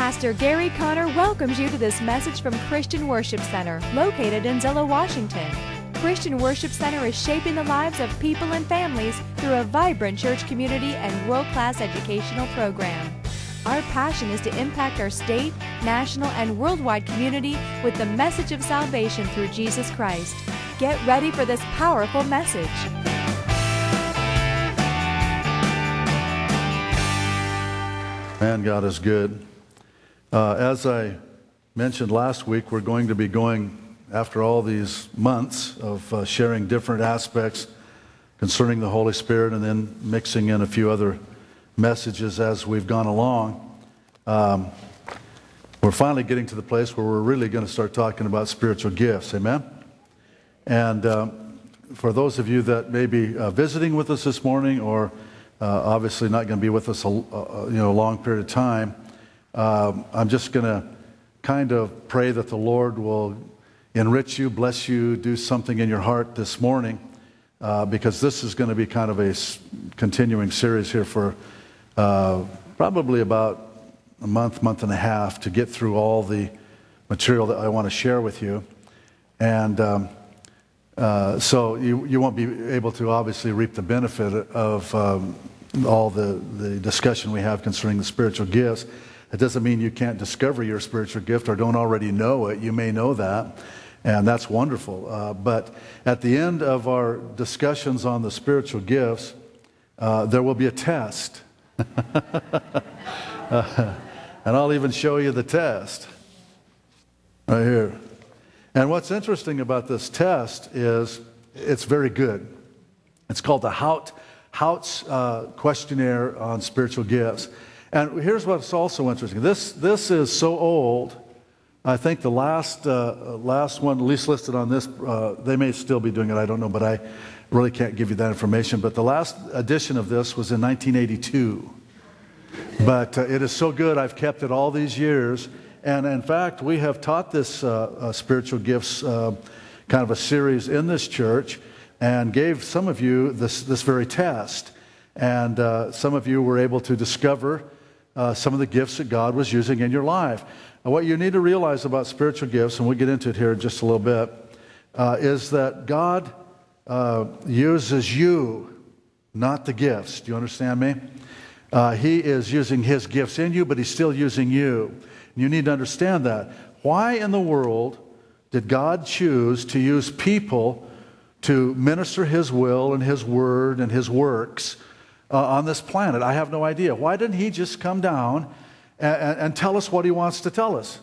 Pastor Gary Conner welcomes you to this message from Christian Worship Center, located in Zillow, Washington. Christian Worship Center is shaping the lives of people and families through a vibrant church community and world-class educational program. Our passion is to impact our state, national, and worldwide community with the message of salvation through Jesus Christ. Get ready for this powerful message. Man, God is good. As I mentioned last week, we're going to be going after all these months of sharing different aspects concerning the Holy Spirit and then mixing in a few other messages as we've gone along. We're finally getting to the place where we're really going to start talking about spiritual gifts. Amen? And for those of you that may be visiting with us this morning or obviously not going to be with us a long period of time, I'm just going to kind of pray that the Lord will enrich you, bless you, do something in your heart this morning, because this is going to be kind of a continuing series here for probably about a month and a half to get through all the material that I want to share with you. And so you won't be able to obviously reap the benefit of all the discussion we have concerning the spiritual gifts. It doesn't mean you can't discover your spiritual gift or don't already know it. You may know that, and that's wonderful. But at the end of our discussions on the spiritual gifts, there will be a test. And I'll even show you the test right here. And what's interesting about this test is it's very good. It's called the Hout's questionnaire on spiritual gifts. And here's what's also interesting. This is so old. I think the last one, at least listed on this, they may still be doing it, I don't know, but I really can't give you that information. But the last edition of this was in 1982. But it is so good, I've kept it all these years. And in fact, we have taught this spiritual gifts kind of a series in this church and gave some of you this very test. And some of you were able to discover some of the gifts that God was using in your life. And what you need to realize about spiritual gifts, and we'll get into it here in just a little bit, is that God uses you, not the gifts. Do you understand me? He is using His gifts in you, but He's still using you. You need to understand that. Why in the world did God choose to use people to minister His will and His word and His works on this planet? I have no idea. Why didn't He just come down and tell us what He wants to tell us?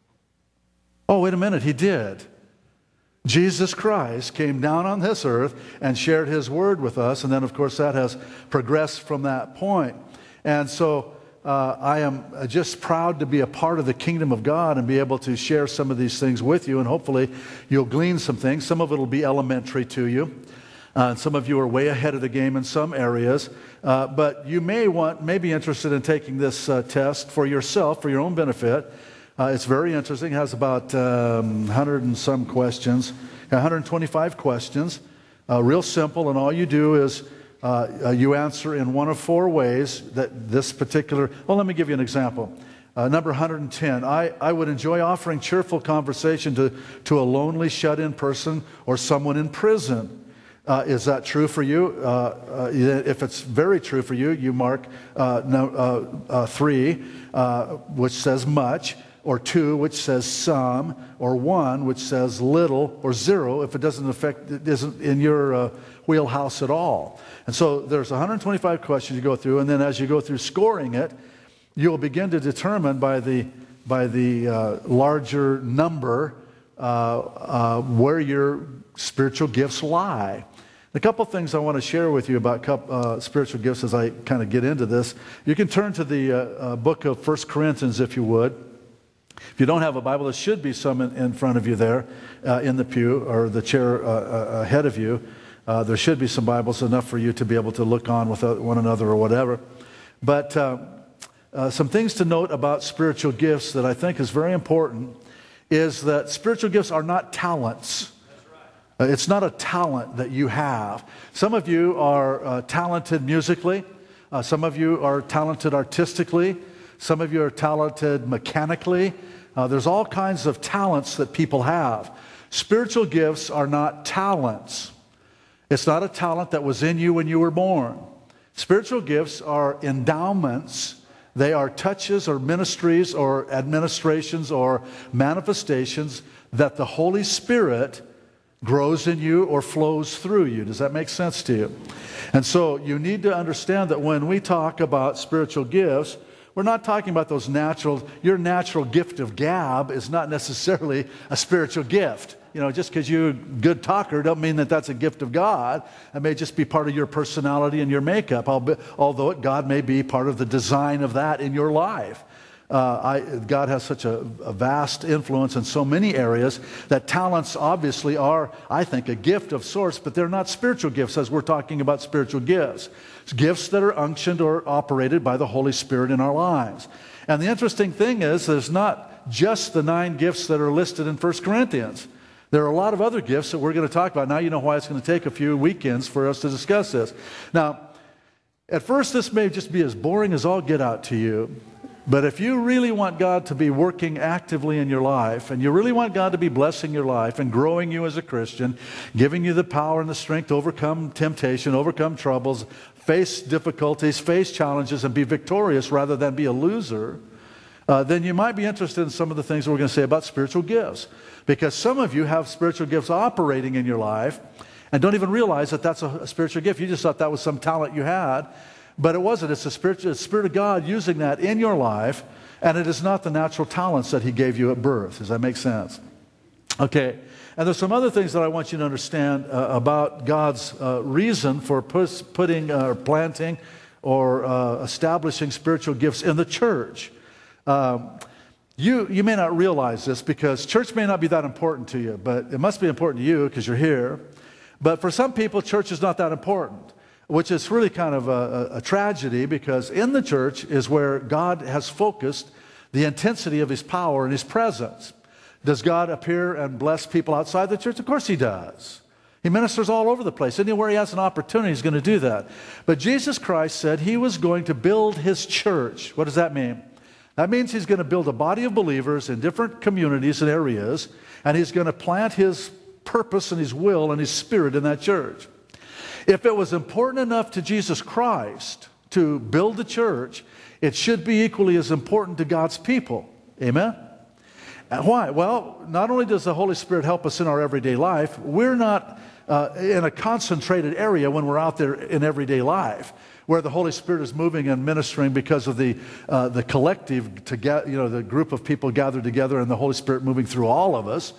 Oh, wait a minute, He did. Jesus Christ came down on this earth and shared His word with us, and then of course that has progressed from that point. And so I am just proud to be a part of the kingdom of God and be able to share some of these things with you, and hopefully you'll glean some things. Some of it will be elementary to you. And some of you are way ahead of the game in some areas. But you may be interested in taking this test for yourself, for your own benefit. It's very interesting. It has about 100 and some questions, 125 questions. Real simple, and all you do is you answer in one of four ways that this particular... Well, let me give you an example. Number 110, I would enjoy offering cheerful conversation to a lonely shut-in person or someone in prison. Is that true for you? If it's very true for you, you mark 3, which says much, or 2, which says some, or 1, which says little, or 0, if it isn't in your wheelhouse at all. And so there's 125 questions you go through, and then as you go through scoring it, you'll begin to determine by the larger number where your spiritual gifts lie. A couple things I want to share with you about spiritual gifts as I kind of get into this. You can turn to the book of 1 Corinthians if you would. If you don't have a Bible, there should be some in front of you there in the pew or the chair ahead of you. There should be some Bibles, enough for you to be able to look on with one another or whatever. But some things to note about spiritual gifts that I think is very important is that spiritual gifts are not talents. It's not a talent that you have. Some of you are talented musically. Some of you are talented artistically. Some of you are talented mechanically. There's all kinds of talents that people have. Spiritual gifts are not talents. It's not a talent that was in you when you were born. Spiritual gifts are endowments. They are touches or ministries or administrations or manifestations that the Holy Spirit grows in you or flows through you. Does that make sense to you? And so you need to understand that when we talk about spiritual gifts, we're not talking about those your natural gift of gab is not necessarily a spiritual gift. You know, just because you're a good talker don't mean that that's a gift of God. It may just be part of your personality and your makeup, although God may be part of the design of that in your life. God has such a vast influence in so many areas that talents obviously are, I think, a gift of sorts, but they're not spiritual gifts as we're talking about spiritual gifts. It's gifts that are unctioned or operated by the Holy Spirit in our lives. And the interesting thing is, there's not just the 9 gifts that are listed in 1 Corinthians. There are a lot of other gifts that we're going to talk about. Now you know why it's going to take a few weekends for us to discuss this. Now, at first this may just be as boring as all get out to you, but if you really want God to be working actively in your life, and you really want God to be blessing your life and growing you as a Christian, giving you the power and the strength to overcome temptation, overcome troubles, face difficulties, face challenges, and be victorious rather than be a loser, then you might be interested in some of the things we're going to say about spiritual gifts. Because some of you have spiritual gifts operating in your life and don't even realize that that's a spiritual gift. You just thought that was some talent you had, but it wasn't. It's the Spirit of God using that in your life, and it is not the natural talents that He gave you at birth. Does that make sense? Okay. And there's some other things that I want you to understand about God's reason for putting or planting or establishing spiritual gifts in the church. You may not realize this because church may not be that important to you, but it must be important to you because you're here. But for some people, church is not that important, which is really kind of a tragedy, because in the church is where God has focused the intensity of His power and His presence. Does God appear and bless people outside the church? Of course He does. He ministers all over the place. Anywhere He has an opportunity, He's going to do that. But Jesus Christ said He was going to build His church. What does that mean? That means He's going to build a body of believers in different communities and areas, and He's going to plant His purpose and His will and His Spirit in that church. If it was important enough to Jesus Christ to build the church, it should be equally as important to God's people. Amen? And why? Well, not only does the Holy Spirit help us in our everyday life, we're not in a concentrated area when we're out there in everyday life, where the Holy Spirit is moving and ministering because of the collective, the group of people gathered together and the Holy Spirit moving through all of us.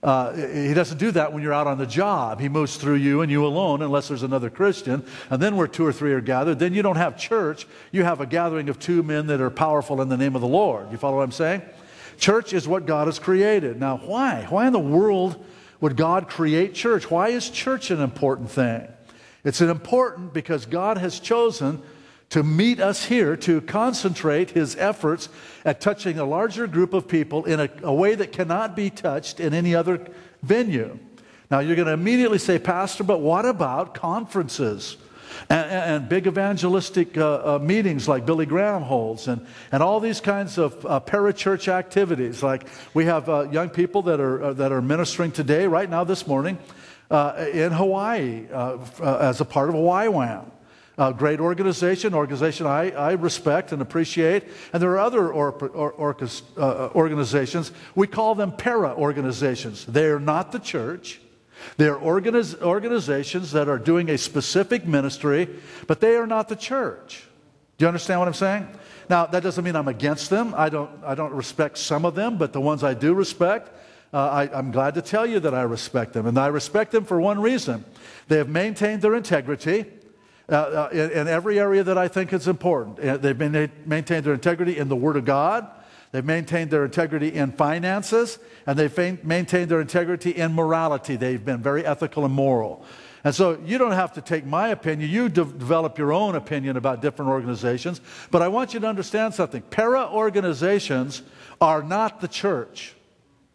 He doesn't do that when you're out on the job. He moves through you and you alone, unless there's another Christian. And then where 2 or 3 are gathered, then you don't have church. You have a gathering of 2 men that are powerful in the name of the Lord. You follow what I'm saying? Church is what God has created. Now, why? Why in the world would God create church? Why is church an important thing? It's important because God has chosen to meet us here, to concentrate His efforts at touching a larger group of people in a way that cannot be touched in any other venue. Now, you're going to immediately say, Pastor, but what about conferences and big evangelistic meetings like Billy Graham holds and all these kinds of parachurch activities? Like we have young people that are ministering today, right now this morning, in Hawaii as a part of YWAM. A great organization I respect and appreciate. And there are other organizations. We call them para-organizations. They are not the church. They are organizations that are doing a specific ministry, but they are not the church. Do you understand what I'm saying? Now, that doesn't mean I'm against them. I don't respect some of them, but the ones I do respect, I'm glad to tell you that I respect them. And I respect them for one reason. They have maintained their integrity in every area that I think is important. They've maintained their integrity in the Word of God. They've maintained their integrity in finances. And they've maintained their integrity in morality. They've been very ethical and moral. And so you don't have to take my opinion. You develop your own opinion about different organizations. But I want you to understand something. Para-organizations are not the church.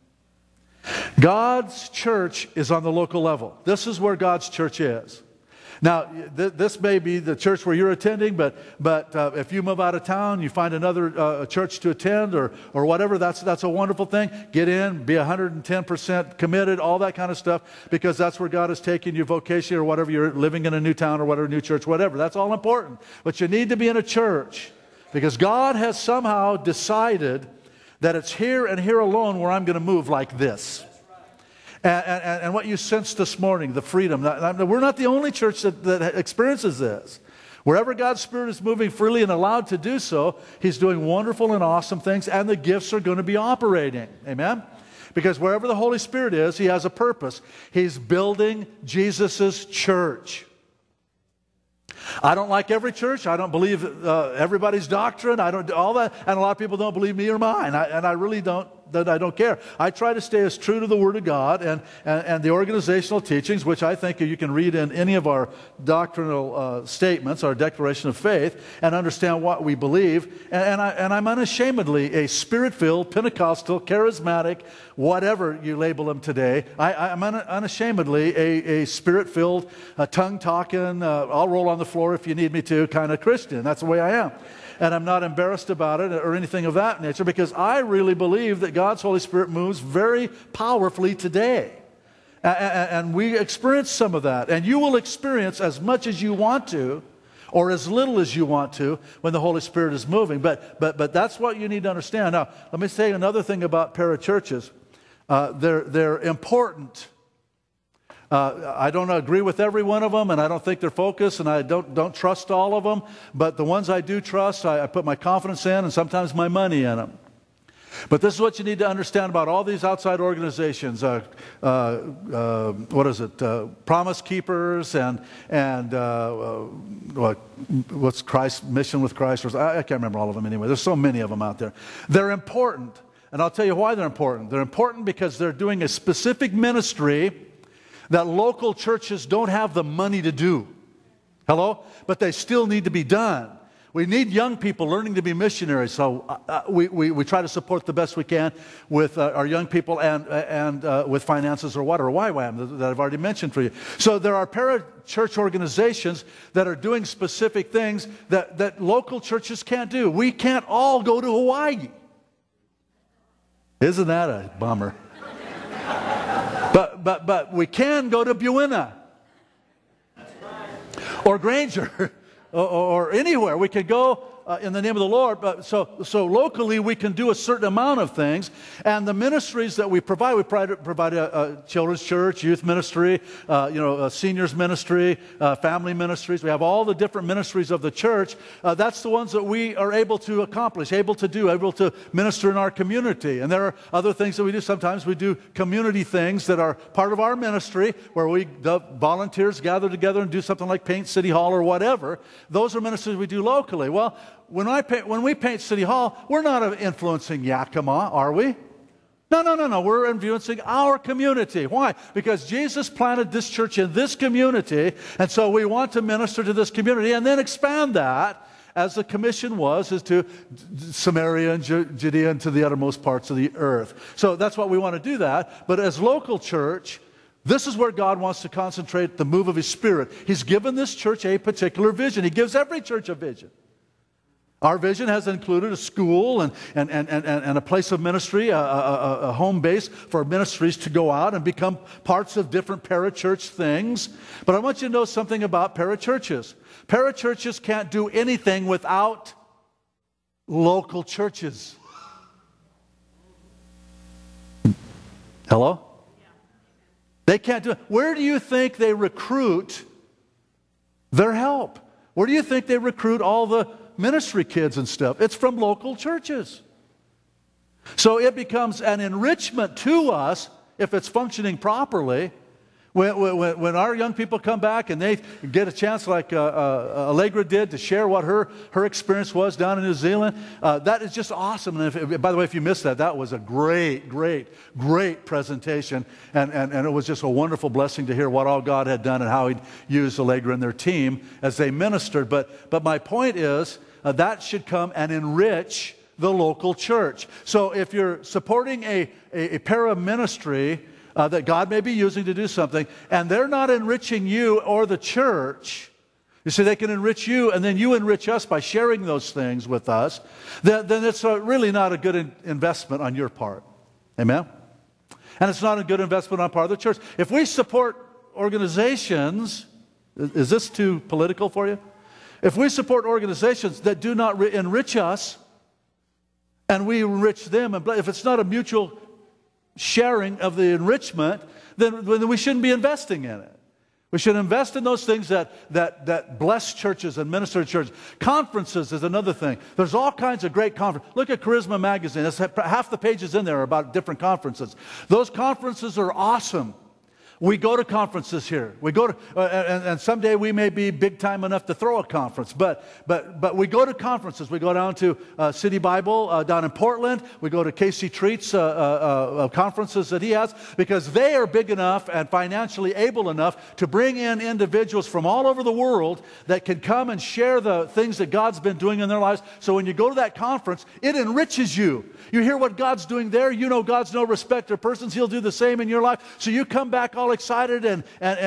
God's church is on the local level. This is where God's church is. Now, this may be the church where you're attending, but if you move out of town, you find another church to attend or whatever, that's a wonderful thing. Get in, be 110% committed, all that kind of stuff, because that's where God is taking you vocation or whatever. You're living in a new town or whatever, new church, whatever. That's all important. But you need to be in a church because God has somehow decided that it's here and here alone where I'm going to move like this. And what you sensed this morning, the freedom. We're not the only church that experiences this. Wherever God's Spirit is moving freely and allowed to do so, He's doing wonderful and awesome things, and the gifts are going to be operating. Amen? Because wherever the Holy Spirit is, He has a purpose. He's building Jesus' church. I don't like every church. I don't believe everybody's doctrine. I don't all that, and a lot of people don't believe me or mine. I really don't. That I don't care. I try to stay as true to the Word of God and the organizational teachings, which I think you can read in any of our doctrinal statements, our declaration of faith, and understand what we believe. And I'm unashamedly a Spirit-filled, Pentecostal, charismatic, whatever you label them today. I'm unashamedly a Spirit-filled, tongue-talking, I'll roll on the floor if you need me to kind of Christian. That's the way I am. And I'm not embarrassed about it or anything of that nature because I really believe that God's Holy Spirit moves very powerfully today. And we experience some of that. And you will experience as much as you want to or as little as you want to when the Holy Spirit is moving. But that's what you need to understand. Now, let me say another thing about parachurches. They're important. I don't agree with every one of them, and I don't think they're focused, and I don't trust all of them. But the ones I do trust, I put my confidence in, and sometimes my money in them. But this is what you need to understand about all these outside organizations. What is it? Promise Keepers and what's Christ, Mission with Christ? I can't remember all of them anyway. There's so many of them out there. They're important, and I'll tell you why they're important. They're important because they're doing a specific ministry that local churches don't have the money to do. Hello? But they still need to be done. We need young people learning to be missionaries, so we try to support the best we can with our young people and with finances or whatever, YWAM that I've already mentioned for you. So there are parachurch organizations that are doing specific things that local churches can't do. We can't all go to Hawaii. Isn't that a bummer? But we can go to Buena or Granger or anywhere. We could go in the name of the Lord. But so locally we can do a certain amount of things. And the ministries that we provide a children's church, youth ministry, a seniors ministry, family ministries. We have all the different ministries of the church. That's the ones that we are able to accomplish, able to minister in our community. And there are other things that we do. Sometimes we do community things that are part of our ministry where the volunteers gather together and do something like paint City Hall or whatever. Those are ministries we do locally. Well, when we paint City Hall, we're not influencing Yakima, are we? No. We're influencing our community. Why? Because Jesus planted this church in this community, and so we want to minister to this community and then expand that, as the commission is to Samaria and Judea and to the uttermost parts of the earth. So that's what we want to do that. But as local church, this is where God wants to concentrate the move of His Spirit. He's given this church a particular vision. He gives every church a vision. Our vision has included a school and a place of ministry, a home base for ministries to go out and become parts of different parachurch things. But I want you to know something about parachurches. Parachurches can't do anything without local churches. Hello? They can't do it. Where do you think they recruit their help? Where do you think they recruit all the ministry kids and stuff? It's from local churches. So it becomes an enrichment to us if it's functioning properly. When our young people come back and they get a chance like Allegra did to share what her experience was down in New Zealand, that is just awesome. And by the way, if you missed that, that was a great presentation. And it was just a wonderful blessing to hear what all God had done and how He'd used Allegra and their team as they ministered. But my point is that should come and enrich the local church. So if you're supporting a para ministry, that God may be using to do something, and they're not enriching you or the church. You see, they can enrich you, and then you enrich us by sharing those things with us. Then it's really not a good investment on your part. Amen? And it's not a good investment on part of the church. If we support organizations, is this too political for you? If we support organizations that do not enrich us, and we enrich them, and if it's not a mutual sharing of the enrichment, then we shouldn't be investing in it. We should invest in those things that bless churches and minister to churches. Conferences is another thing. There's all kinds of great conferences. Look at Charisma Magazine. Half the pages in there are about different conferences. Those conferences are awesome. We go to conferences here. We go to, and someday we may be big time enough to throw a conference. But we go to conferences. We go down to City Bible down in Portland. We go to Casey Treat's conferences that he has, because they are big enough and financially able enough to bring in individuals from all over the world that can come and share the things that God's been doing in their lives. So when you go to that conference, it enriches you. You hear what God's doing there. You know God's no respecter of persons. He'll do the same in your life. So you come back all excited and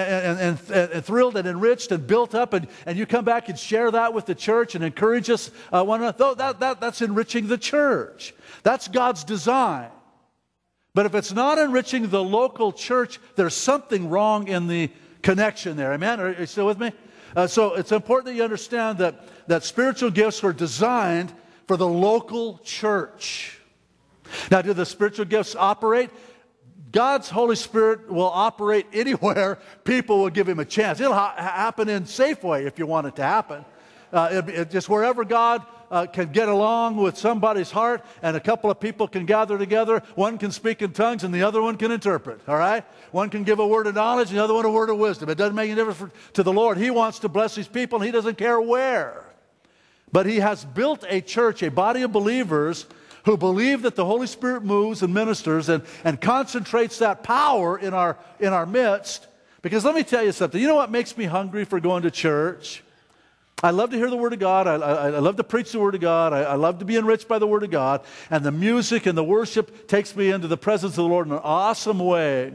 thrilled and enriched and built up, and you come back and share that with the church and encourage us one another. That's enriching the church. That's God's design. But if it's not enriching the local church, there's something wrong in the connection there. Amen? Are you still with me? So it's important that you understand that spiritual gifts are designed for the local church. Now, do the spiritual gifts operate? God's Holy Spirit will operate anywhere people will give Him a chance. It'll happen in Safeway if you want it to happen. Just wherever God can get along with somebody's heart, and a couple of people can gather together. One can speak in tongues and the other one can interpret. All right? One can give a word of knowledge and the other one a word of wisdom. It doesn't make any difference to the Lord. He wants to bless His people, and He doesn't care where. But He has built a church, a body of believers who believe that the Holy Spirit moves and ministers and concentrates that power in our midst. Because let me tell you something. You know what makes me hungry for going to church? I love to hear the Word of God. I love to preach the Word of God. I love to be enriched by the Word of God. And the music and the worship takes me into the presence of the Lord in an awesome way.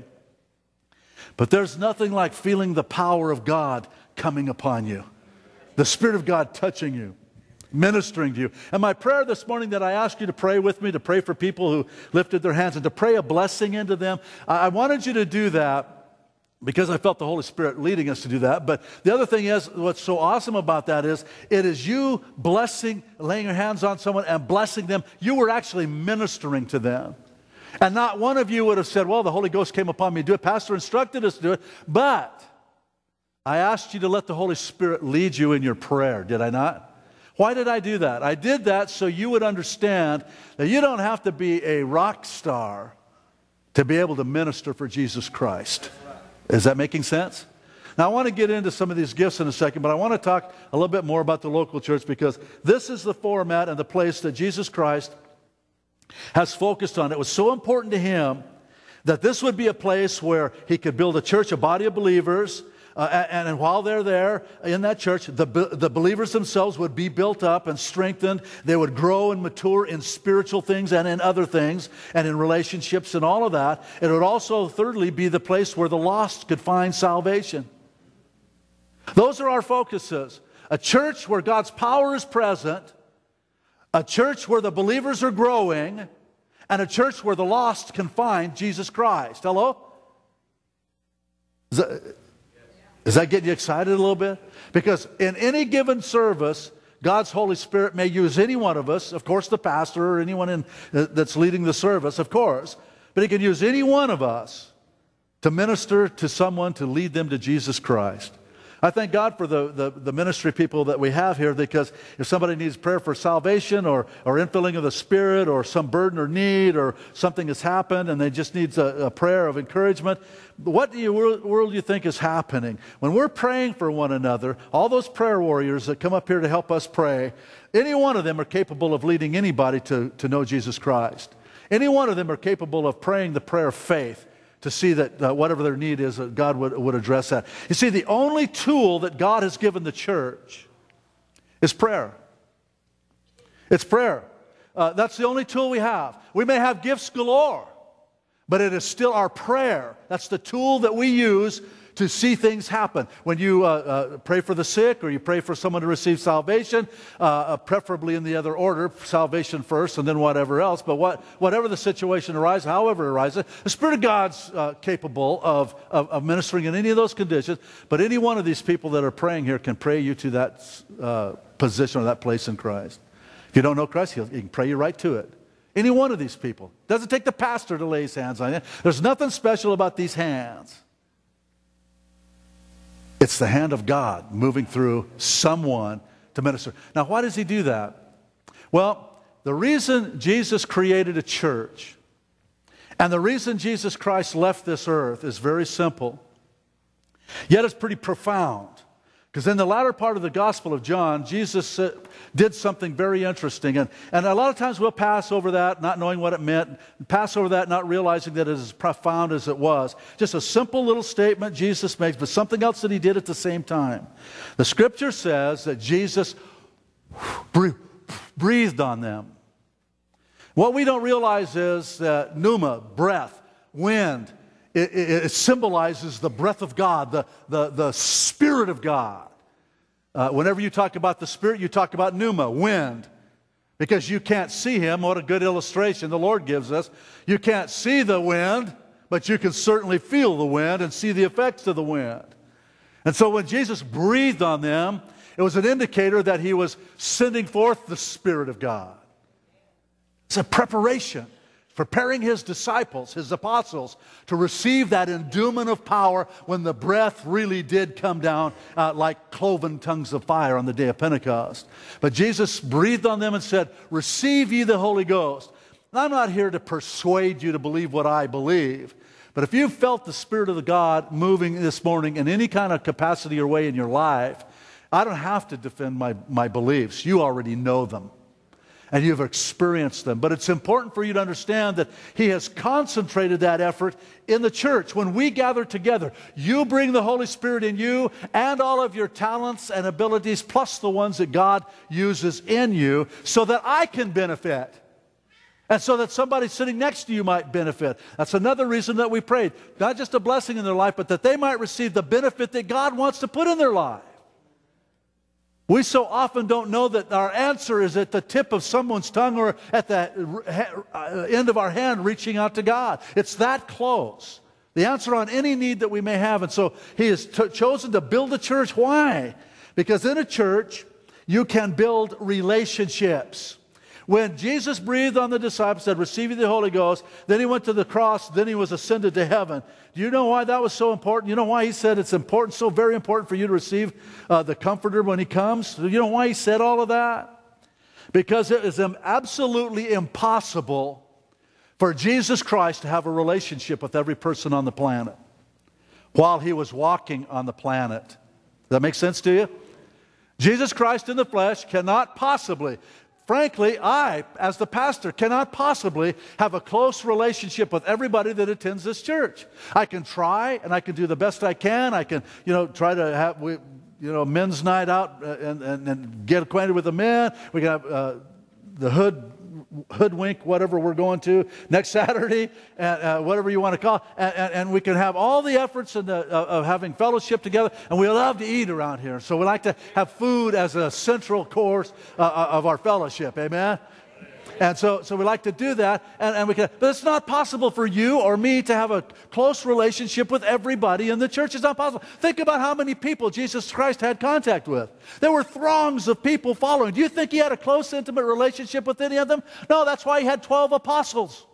But there's nothing like feeling the power of God coming upon you. The Spirit of God touching you, ministering to you. And my prayer this morning that I ask you to pray with me, to pray for people who lifted their hands and to pray a blessing into them. I wanted you to do that because I felt the Holy Spirit leading us to do that. But the other thing is, what's so awesome about that is, it is you blessing, laying your hands on someone and blessing them. You were actually ministering to them. And not one of you would have said, well, the Holy Ghost came upon me to do it. Pastor instructed us to do it. But I asked you to let the Holy Spirit lead you in your prayer, did I not? Why did I do that? I did that so you would understand that you don't have to be a rock star to be able to minister for Jesus Christ. Is that making sense? Now, I want to get into some of these gifts in a second, but I want to talk a little bit more about the local church, because this is the format and the place that Jesus Christ has focused on. It was so important to Him that this would be a place where He could build a church, a body of believers. And while they're there in that church, the believers themselves would be built up and strengthened. They would grow and mature in spiritual things and in other things and in relationships and all of that. It would also, thirdly, be the place where the lost could find salvation. Those are our focuses. A church where God's power is present, a church where the believers are growing, and a church where the lost can find Jesus Christ. Hello? Is that getting you excited a little bit? Because in any given service, God's Holy Spirit may use any one of us, of course the pastor or anyone that's leading the service, of course, but He can use any one of us to minister to someone, to lead them to Jesus Christ. I thank God for the ministry people that we have here, because if somebody needs prayer for salvation or infilling of the Spirit or some burden or need or something has happened and they just need a prayer of encouragement, what in the world do you think is happening? When we're praying for one another, all those prayer warriors that come up here to help us pray, any one of them are capable of leading anybody to know Jesus Christ. Any one of them are capable of praying the prayer of faith, to see that whatever their need is, that God would address that. You see, the only tool that God has given the church is prayer. It's prayer. That's the only tool we have. We may have gifts galore. But it is still our prayer. That's the tool that we use to see things happen. When you pray for the sick or you pray for someone to receive salvation, preferably in the other order, salvation first and then whatever else. But whatever the situation arises, however it arises, the Spirit of God's capable of ministering in any of those conditions. But any one of these people that are praying here can pray you to that position or that place in Christ. If you don't know Christ, he can pray you right to it. Any one of these people. Doesn't take the pastor to lay his hands on you. There's nothing special about these hands. It's the hand of God moving through someone to minister. Now, why does he do that? Well, the reason Jesus created a church and the reason Jesus Christ left this earth is very simple. Yet it's pretty profound. Because in the latter part of the Gospel of John, Jesus did something very interesting. And a lot of times we'll pass over that, not knowing what it meant, pass over that, not realizing that it is as profound as it was. Just a simple little statement Jesus makes, but something else that he did at the same time. The Scripture says that Jesus breathed on them. What we don't realize is that pneuma, breath, wind, it symbolizes the breath of God, the Spirit of God. Whenever you talk about the Spirit, you talk about pneuma, wind. Because you can't see Him. What a good illustration the Lord gives us. You can't see the wind, but you can certainly feel the wind and see the effects of the wind. And so when Jesus breathed on them, it was an indicator that He was sending forth the Spirit of God. It's a preparation. Preparing His disciples, His apostles, to receive that endowment of power when the breath really did come down like cloven tongues of fire on the day of Pentecost. But Jesus breathed on them and said, "Receive ye the Holy Ghost." And I'm not here to persuade you to believe what I believe. But if you've felt the Spirit of the God moving this morning in any kind of capacity or way in your life, I don't have to defend my beliefs. You already know them. And you've experienced them. But it's important for you to understand that He has concentrated that effort in the church. When we gather together, you bring the Holy Spirit in you and all of your talents and abilities, plus the ones that God uses in you, so that I can benefit. And so that somebody sitting next to you might benefit. That's another reason that we prayed. Not just a blessing in their life, but that they might receive the benefit that God wants to put in their life. We so often don't know that our answer is at the tip of someone's tongue or at the end of our hand reaching out to God. It's that close. The answer on any need that we may have. And so He has chosen to build a church. Why? Because in a church, you can build relationships. When Jesus breathed on the disciples, said, "Receive the Holy Ghost," then He went to the cross, then He was ascended to heaven. Do you know why that was so important? You know why He said it's important, so very important for you to receive the Comforter when He comes? Do you know why He said all of that? Because it is absolutely impossible for Jesus Christ to have a relationship with every person on the planet while He was walking on the planet. Does that make sense to you? Jesus Christ in the flesh cannot possibly... Frankly, I, as the pastor, cannot possibly have a close relationship with everybody that attends this church. I can try, and I can do the best I can. I can, try to have, men's night out and get acquainted with the men. We can have the hoodwink, whatever we're going to next Saturday, and whatever you want to call it. And we can have all the efforts of having fellowship together, and we love to eat around here. So we like to have food as a central course of our fellowship, amen? And so we like to do that, and we can. But it's not possible for you or me to have a close relationship with everybody in the church. It's not possible. Think about how many people Jesus Christ had contact with. There were throngs of people following. Do you think He had a close, intimate relationship with any of them? No, that's why He had 12 apostles.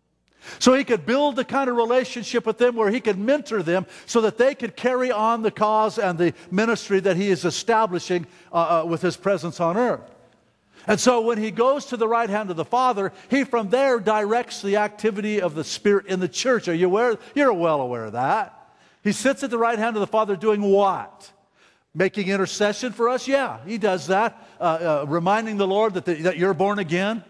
So He could build the kind of relationship with them where He could mentor them so that they could carry on the cause and the ministry that He is establishing with His presence on earth. And so when He goes to the right hand of the Father, He from there directs the activity of the Spirit in the church. Are you aware? You're well aware of that. He sits at the right hand of the Father doing what? Making intercession for us? Yeah, He does that. Reminding the Lord that you're born again.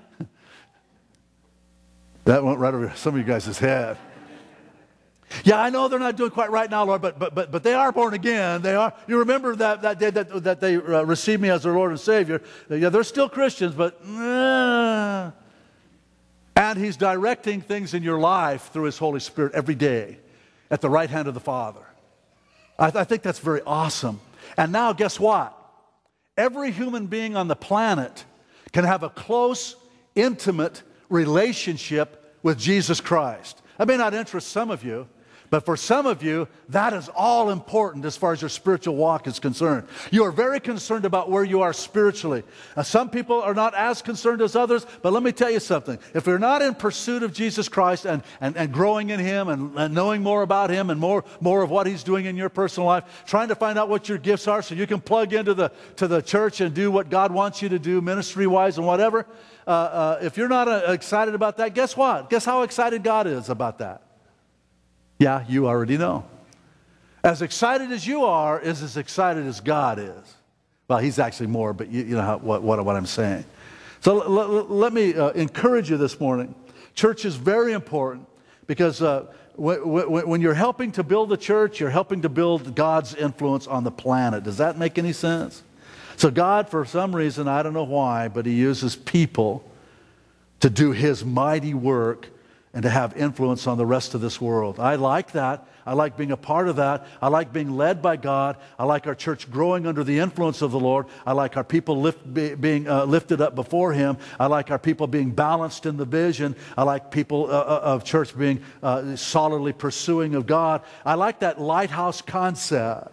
That went right over some of you guys' head. Yeah, I know they're not doing quite right now, Lord, but they are born again. They are. You remember that day that they received Me as their Lord and Savior. Yeah, they're still Christians, but and And He's directing things in your life through His Holy Spirit every day at the right hand of the Father. I think that's very awesome. And now guess what? Every human being on the planet can have a close, intimate relationship with Jesus Christ. That may not interest some of you, but for some of you, that is all important as far as your spiritual walk is concerned. You are very concerned about where you are spiritually. Now, some people are not as concerned as others, but let me tell you something. If you're not in pursuit of Jesus Christ and growing in Him and knowing more about Him and more of what He's doing in your personal life, trying to find out what your gifts are so you can plug into the church and do what God wants you to do ministry-wise and whatever, if you're not excited about that, guess what? Guess how excited God is about that? Yeah, you already know. As excited as you are is as excited as God is. Well, He's actually more, but you know what I'm saying. So let me encourage you this morning. Church is very important because when you're helping to build the church, you're helping to build God's influence on the planet. Does that make any sense? So God, for some reason, I don't know why, but He uses people to do His mighty work and to have influence on the rest of this world. I like that. I like being a part of that. I like being led by God. I like our church growing under the influence of the Lord. I like our people being lifted up before Him. I like our people being balanced in the vision. I like people of church being solidly pursuing of God. I like that lighthouse concept.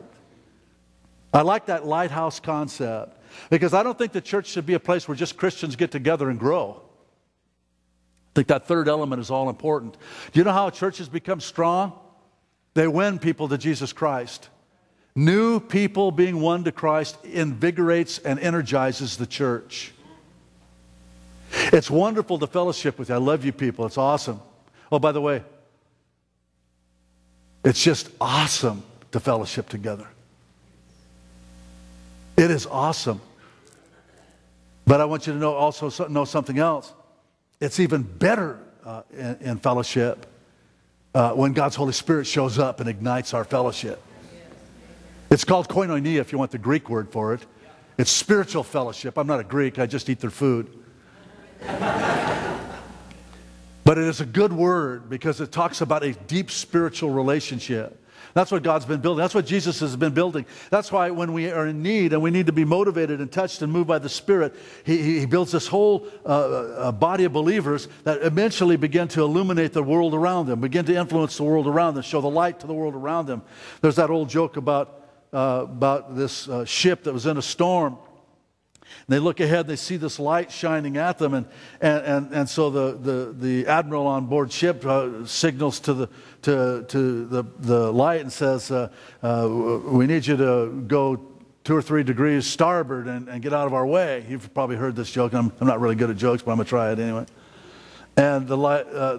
I like that lighthouse concept because I don't think the church should be a place where just Christians get together and grow. I think that third element is all important. Do you know how churches become strong? They win people to Jesus Christ. New people being won to Christ invigorates and energizes the church. It's wonderful to fellowship with you. I love you people. It's awesome. Oh, by the way, it's just awesome to fellowship together. It is awesome. But I want you to know something else. It's even better in fellowship when God's Holy Spirit shows up and ignites our fellowship. It's called koinonia if you want the Greek word for it. It's spiritual fellowship. I'm not a Greek. I just eat their food. But it is a good word because it talks about a deep spiritual relationship. That's what God's been building. That's what Jesus has been building. That's why when we are in need and we need to be motivated and touched and moved by the Spirit, He builds this whole body of believers that eventually begin to illuminate the world around them, begin to influence the world around them, show the light to the world around them. There's that old joke about this ship that was in a storm. And they look ahead, they see this light shining at them, and so the admiral on board ship signals to the light and says, "We need you to go 2 or 3 degrees starboard and get out of our way." You've probably heard this joke. I'm not really good at jokes, but I'm going to try it anyway. And the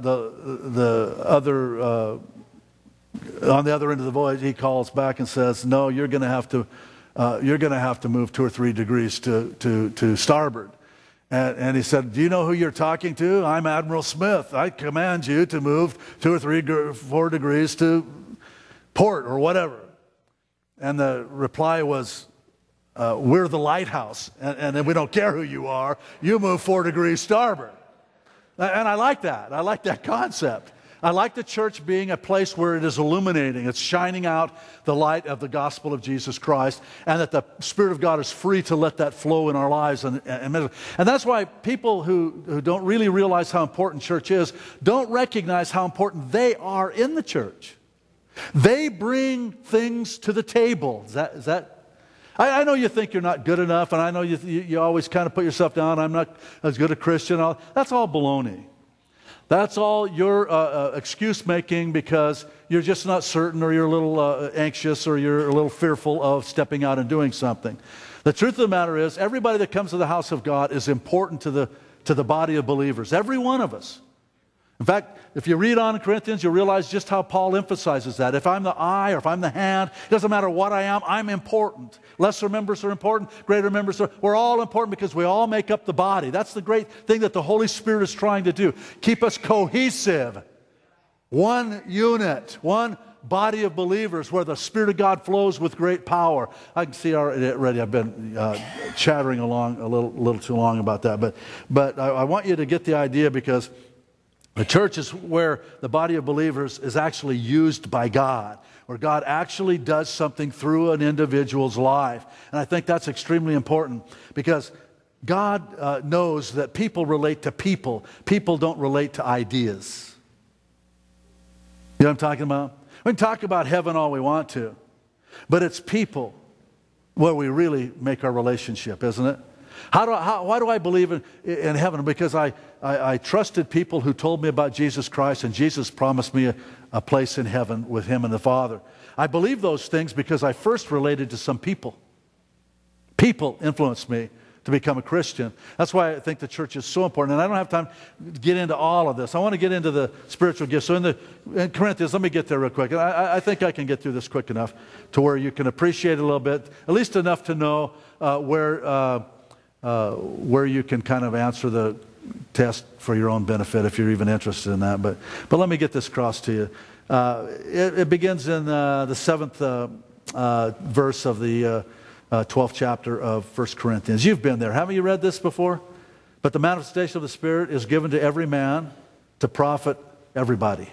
other on the other end of the voyage, he calls back and says, "No, you're going to have to." You're going to have to move 2 or 3 degrees to starboard. And he said, "Do you know who you're talking to? I'm Admiral Smith. I command you to move 2 or 3 or 4 degrees to port or whatever." And the reply was, "We're the lighthouse, and we don't care who you are. You move 4 degrees starboard." And I like that. I like that concept. I like the church being a place where it is illuminating. It's shining out the light of the gospel of Jesus Christ, and that the Spirit of God is free to let that flow in our lives. And that's why people who don't really realize how important church is don't recognize how important they are in the church. They bring things to the table. Is that? I know you think you're not good enough, and I know you always kind of put yourself down. I'm not as good a Christian. That's all baloney. That's all your excuse making because you're just not certain, or you're a little anxious, or you're a little fearful of stepping out and doing something. The truth of the matter is, everybody that comes to the house of God is important to the body of believers. Every one of us. In fact, if you read on in Corinthians, you'll realize just how Paul emphasizes that. If I'm the eye or if I'm the hand, it doesn't matter what I am, I'm important. Lesser members are important, greater members are. We're all important because we all make up the body. That's the great thing that the Holy Spirit is trying to do. Keep us cohesive. One unit, one body of believers where the Spirit of God flows with great power. I can see already I've been chattering along a little too long about that. But I want you to get the idea, because The church is where the body of believers is actually used by God, where God actually does something through an individual's life. And I think that's extremely important because God knows that people relate to people. People don't relate to ideas. You know what I'm talking about? We can talk about heaven all we want to, but it's people where we really make our relationship, isn't it? Why do I believe in heaven? Because I trusted people who told me about Jesus Christ, and Jesus promised me a place in heaven with Him and the Father. I believe those things because I first related to some people. People influenced me to become a Christian. That's why I think the church is so important. And I don't have time to get into all of this. I want to get into the spiritual gifts. So in Corinthians, let me get there real quick. And I think I can get through this quick enough to where you can appreciate it a little bit, at least enough to know where you can kind of answer the test for your own benefit if you're even interested in that. But let me get this across to you. It begins in the 7th verse of the 12th chapter of 1 Corinthians. You've been there. Haven't you read this before? But the manifestation of the Spirit is given to every man to profit everybody.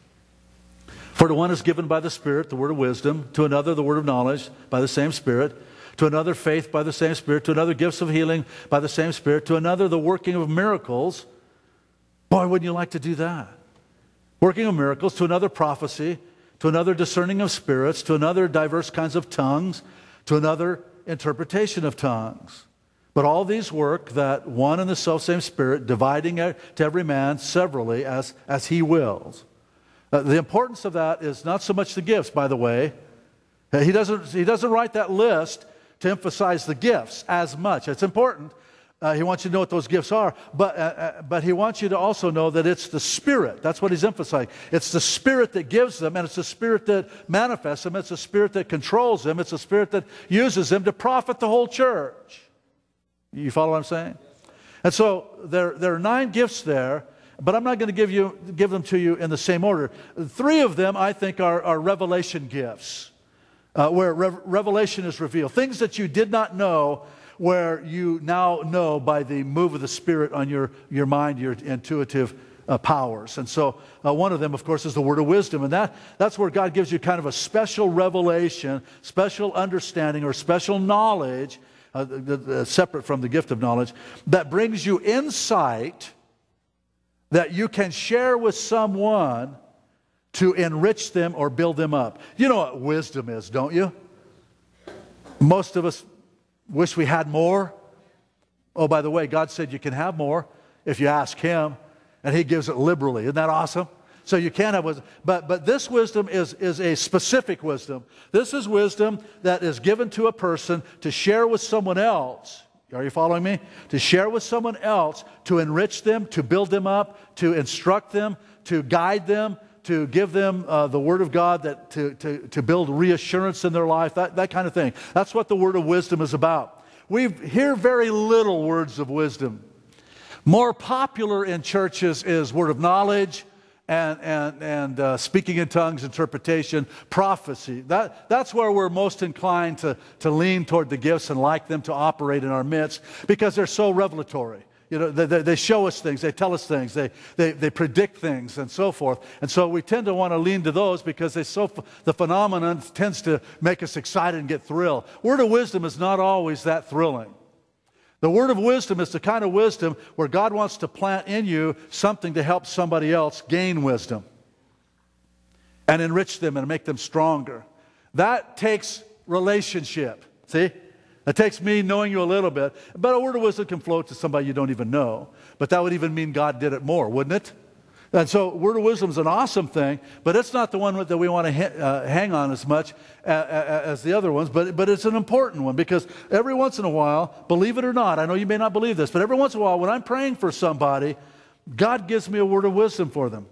For to one is given by the Spirit the word of wisdom, to another the word of knowledge by the same Spirit, to another faith by the same Spirit, to another gifts of healing by the same Spirit, to another the working of miracles. Boy, wouldn't you like to do that? Working of miracles, to another prophecy, to another discerning of spirits, to another diverse kinds of tongues, to another interpretation of tongues. But all these work that one and the selfsame Spirit, dividing to every man severally as he wills. The importance of that is not so much the gifts, by the way. He doesn't write that list to emphasize the gifts as much. It's important. He wants you to know what those gifts are, but he wants you to also know that it's the Spirit. That's what he's emphasizing. It's the Spirit that gives them, and it's the Spirit that manifests them. It's the Spirit that controls them. It's the Spirit that uses them to profit the whole church. You follow what I'm saying? And so there are 9 gifts there, but I'm not going to give them to you in the same order. 3 of them, I think, are revelation gifts, where revelation is revealed. Things that you did not know, where you now know by the move of the Spirit on your mind, your intuitive powers. And so one of them, of course, is the word of wisdom. And that's where God gives you kind of a special revelation, special understanding, or special knowledge, separate from the gift of knowledge, that brings you insight that you can share with someone to enrich them or build them up. You know what wisdom is, don't you? Most of us wish we had more. Oh, by the way, God said you can have more if you ask Him, and He gives it liberally. Isn't that awesome? So you can have wisdom. But this wisdom is a specific wisdom. This is wisdom that is given to a person to share with someone else. Are you following me? To share with someone else, to enrich them, to build them up, to instruct them, to guide them, to give them the Word of God, that to build reassurance in their life, that kind of thing. That's what the word of wisdom is about. We hear very little words of wisdom. More popular in churches is word of knowledge and speaking in tongues, interpretation, prophecy. That's where we're most inclined to lean toward the gifts and like them to operate in our midst, because they're so revelatory. You know, they show us things, they tell us things, they predict things, and so forth. And so we tend to want to lean to those because the phenomenon tends to make us excited and get thrilled. Word of wisdom is not always that thrilling. The word of wisdom is the kind of wisdom where God wants to plant in you something to help somebody else gain wisdom and enrich them and make them stronger. That takes relationship. See? It takes me knowing you a little bit. But a word of wisdom can flow to somebody you don't even know. But that would even mean God did it more, wouldn't it? And so word of wisdom is an awesome thing, but it's not the one that we want to hang on as much as the other ones. But it's an important one, because every once in a while, believe it or not, I know you may not believe this, but every once in a while when I'm praying for somebody, God gives me a word of wisdom for them.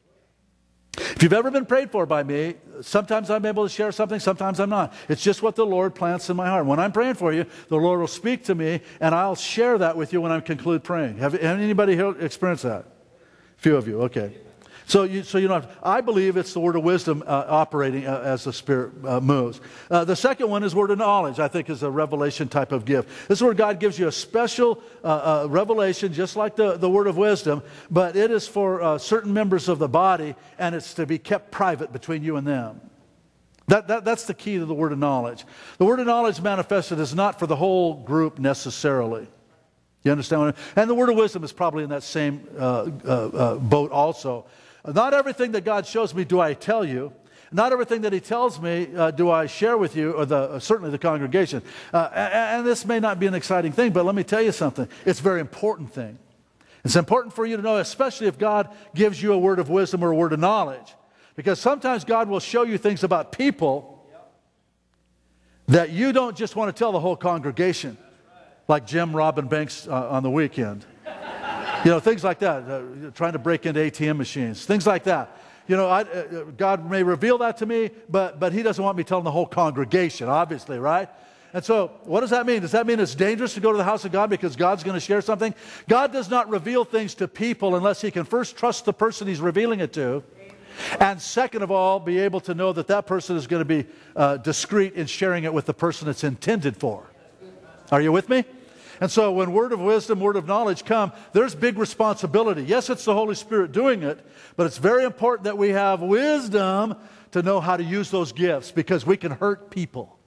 If you've ever been prayed for by me, sometimes I'm able to share something, sometimes I'm not. It's just what the Lord plants in my heart. When I'm praying for you, the Lord will speak to me, and I'll share that with you when I conclude praying. Have anybody here experienced that? A few of you, okay. So you don't have to, I believe it's the word of wisdom operating as the Spirit moves. The second one is word of knowledge, I think is a revelation type of gift. This is where God gives you a special revelation, just like the word of wisdom, but it is for certain members of the body, and it's to be kept private between you and them. That's the key to the word of knowledge. The word of knowledge manifested is not for the whole group necessarily. You understand what I mean? And the word of wisdom is probably in that same boat also. Not everything that God shows me do I tell you. Not everything that He tells me do I share with you, or certainly the congregation. And this may not be an exciting thing, but let me tell you something. It's a very important thing. It's important for you to know, especially if God gives you a word of wisdom or a word of knowledge. Because sometimes God will show you things about people that you don't just want to tell the whole congregation. Like Jim robbing banks on the weekend. You know, things like that. Trying to break into ATM machines. Things like that. You know, God may reveal that to me, but He doesn't want me telling the whole congregation, obviously, right? And so, what does that mean? Does that mean it's dangerous to go to the house of God because God's going to share something? God does not reveal things to people unless He can first trust the person He's revealing it to. And second of all, be able to know that that person is going to be discreet in sharing it with the person it's intended for. Are you with me? And so when word of wisdom, word of knowledge come, there's big responsibility. Yes, it's the Holy Spirit doing it, but it's very important that we have wisdom to know how to use those gifts, because we can hurt people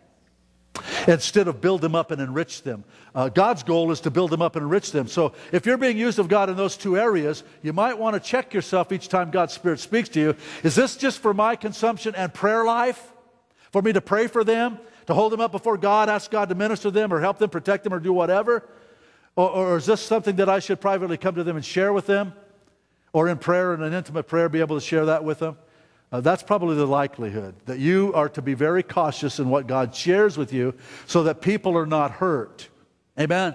instead of build them up and enrich them. God's goal is to build them up and enrich them. So if you're being used of God in those two areas, you might want to check yourself each time God's Spirit speaks to you. Is this just for my consumption and prayer life? For me to pray for them? To hold them up before God, ask God to minister them or help them, protect them, or do whatever? Or is this something that I should privately come to them and share with them? Or in prayer, in an intimate prayer, be able to share that with them? That's probably the likelihood, that you are to be very cautious in what God shares with you so that people are not hurt. Amen?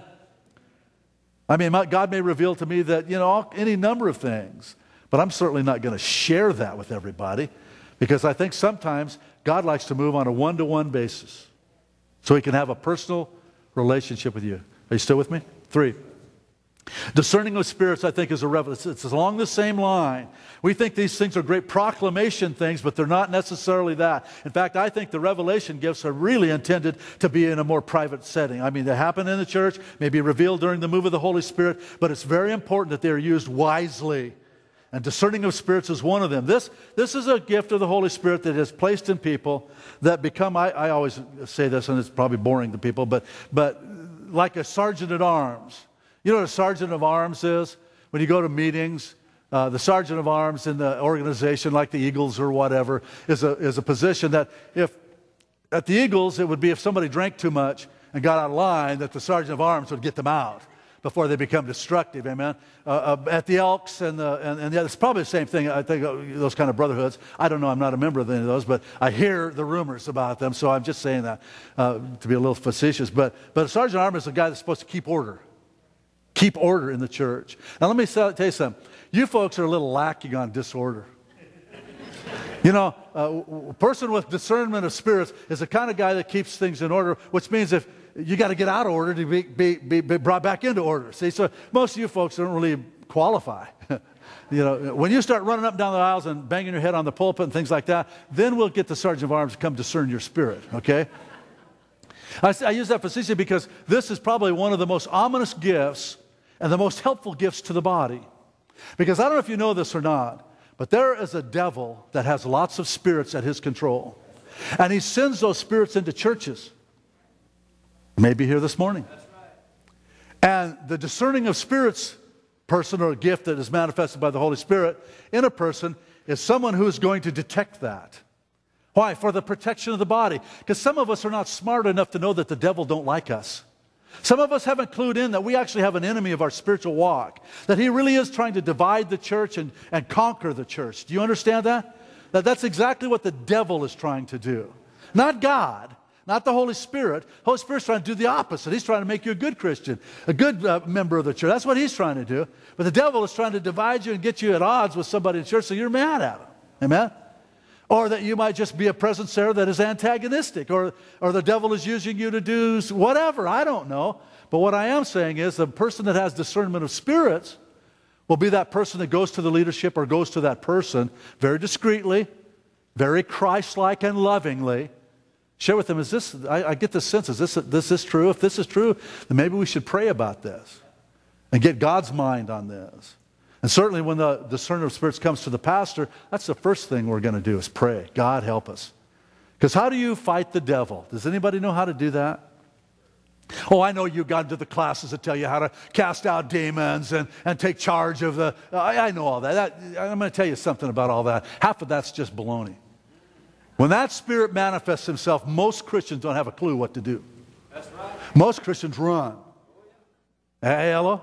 I mean, God may reveal to me that, you know, any number of things, but I'm certainly not going to share that with everybody, because I think sometimes God likes to move on a one-to-one basis so He can have a personal relationship with you. Are you still with me? 3. Discerning of spirits, I think, is a revelation. It's along the same line. We think these things are great proclamation things, but they're not necessarily that. In fact, I think the revelation gifts are really intended to be in a more private setting. I mean, they happen in the church, may be revealed during the move of the Holy Spirit, but it's very important that they are used wisely. And discerning of spirits is one of them. This is a gift of the Holy Spirit that is placed in people that become, I always say this, and it's probably boring to people, but like a sergeant at arms. You know what a sergeant of arms is? When you go to meetings, the sergeant of arms in the organization, like the Eagles or whatever, is a position that if, at the Eagles, it would be if somebody drank too much and got out of line, that the sergeant of arms would get them out before they become destructive, amen? At the Elks and it's probably the same thing, I think, those kind of brotherhoods. I don't know, I'm not a member of any of those, but I hear the rumors about them, so I'm just saying that to be a little facetious. But a sergeant of arms is a guy that's supposed to keep order. Keep order in the church. Now let me tell you something. You folks are a little lacking on disorder. You know, a person with discernment of spirits is the kind of guy that keeps things in order, which means if you got to get out of order to be brought back into order. See, so most of you folks don't really qualify. You know, when you start running up and down the aisles and banging your head on the pulpit and things like that, then we'll get the sergeant of arms to come discern your spirit, okay? I use that facetiously because this is probably one of the most ominous gifts and the most helpful gifts to the body. Because I don't know if you know this or not, but there is a devil that has lots of spirits at his control. And he sends those spirits into churches. Maybe here this morning. That's right. And the discerning of spirits person or gift that is manifested by the Holy Spirit in a person is someone who is going to detect that. Why? For the protection of the body. Because some of us are not smart enough to know that the devil don't like us. Some of us haven't clued in that we actually have an enemy of our spiritual walk. That he really is trying to divide the church and conquer the church. Do you understand that? That's exactly what the devil is trying to do. Not God. Not the Holy Spirit. The Holy Spirit's trying to do the opposite. He's trying to make you a good Christian, a good member of the church. That's what he's trying to do. But the devil is trying to divide you and get you at odds with somebody in church so you're mad at him. Amen? Or that you might just be a presence there that is antagonistic. Or the devil is using you to do whatever. I don't know. But what I am saying is the person that has discernment of spirits will be that person that goes to the leadership or goes to that person very discreetly, very Christ-like and lovingly. Share with them, I get this sense, is this true? If this is true, then maybe we should pray about this and get God's mind on this. And certainly when the discerner of spirits comes to the pastor, that's the first thing we're going to do is pray. God, help us. Because how do you fight the devil? Does anybody know how to do that? Oh, I know you've gone to the classes that tell you how to cast out demons and take charge of the... I know all that. I'm going to tell you something about all that. Half of that's just baloney. When that spirit manifests himself, most Christians don't have a clue what to do. That's right. Most Christians run. Hey, hello?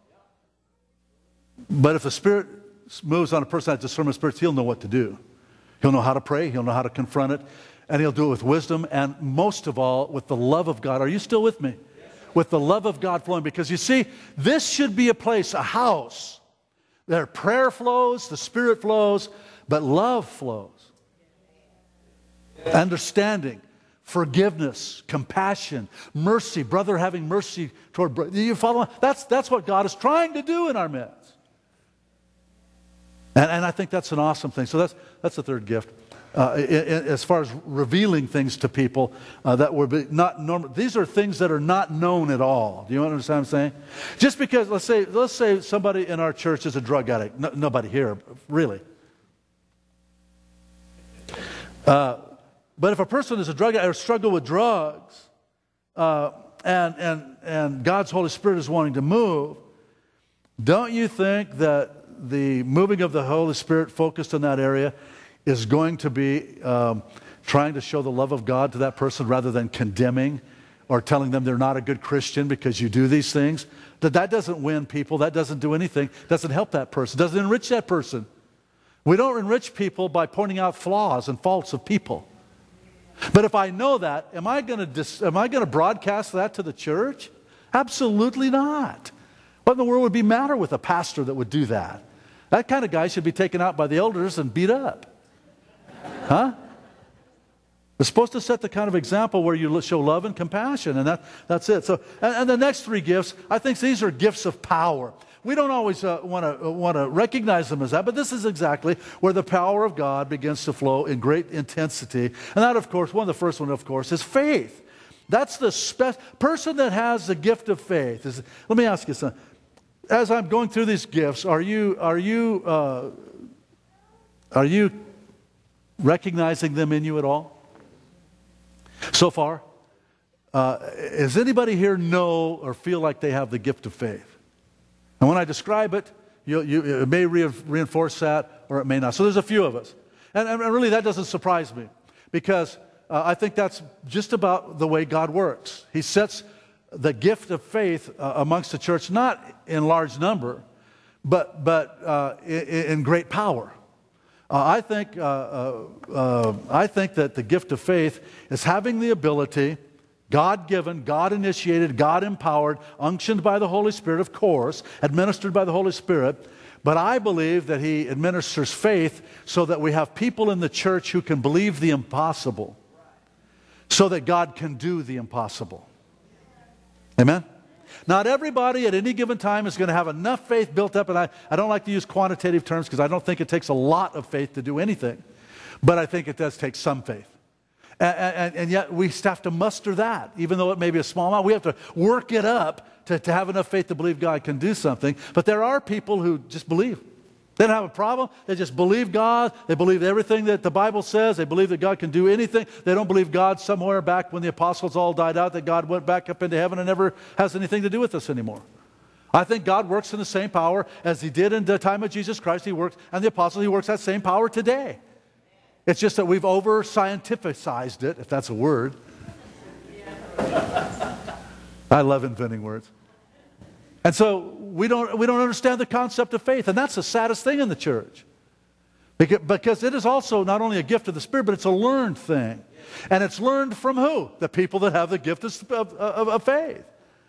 But if the Spirit moves on a person that has discernment of spirits, he'll know what to do. He'll know how to pray. He'll know how to confront it. And he'll do it with wisdom and most of all, with the love of God. Are you still with me? Yes. With the love of God flowing. Because you see, this should be a place, a house. There prayer flows, the Spirit flows, but love flows. Yes. Understanding, forgiveness, compassion, mercy, brother having mercy toward brother. You follow? That's what God is trying to do in our midst. And I think that's an awesome thing. So that's the third gift. As far as revealing things to people that would be not normal. These are things that are not known at all. Do you understand what I'm saying? Just because, let's say somebody in our church is a drug addict. Nobody here, really. But if a person is a drug addict or struggle with drugs, and God's Holy Spirit is wanting to move, don't you think that the moving of the Holy Spirit focused in that area is going to be trying to show the love of God to that person rather than condemning or telling them they're not a good Christian because you do these things? That doesn't win people. That doesn't do anything. Doesn't help that person. Doesn't enrich that person. We don't enrich people by pointing out flaws and faults of people. But if I know that, am I going to broadcast that to the church? Absolutely not. What in the world would be the matter with a pastor that would do that? That kind of guy should be taken out by the elders and beat up. Huh? We're supposed to set the kind of example where you show love and compassion, and that's it. So, and the next three gifts, I think these are gifts of power. We don't always want to recognize them as that, but this is exactly where the power of God begins to flow in great intensity. And that, of course, the first one, of course, is faith. That's the person that has the gift of faith. Let me ask you something. As I'm going through these gifts, are you recognizing them in you at all? So far? Does anybody here know or feel like they have the gift of faith? And when I describe it, it may reinforce that or it may not. So there's a few of us. And really that doesn't surprise me because I think that's just about the way God works. He sets the gift of faith amongst the church, not in large number, but in great power. I think that the gift of faith is having the ability, God-given, God-initiated, God-empowered, unctioned by the Holy Spirit, of course, administered by the Holy Spirit. But I believe that He administers faith so that we have people in the church who can believe the impossible, so that God can do the impossible. Amen? Not everybody at any given time is going to have enough faith built up, and I don't like to use quantitative terms because I don't think it takes a lot of faith to do anything. But I think it does take some faith. And yet we have to muster that, even though it may be a small amount. We have to work it up to have enough faith to believe God can do something. But there are people who just believe. They don't have a problem. They just believe God. They believe everything that the Bible says. They believe that God can do anything. They don't believe God somewhere back when the apostles all died out, that God went back up into heaven and never has anything to do with us anymore. I think God works in the same power as He did in the time of Jesus Christ. He works, and the apostles, He works that same power today. It's just that we've over-scientificized it, if that's a word. I love inventing words. And so we don't understand the concept of faith, and that's the saddest thing in the church. Because it is also not only a gift of the Spirit, but it's a learned thing. And it's learned from who? The people that have the gift of faith.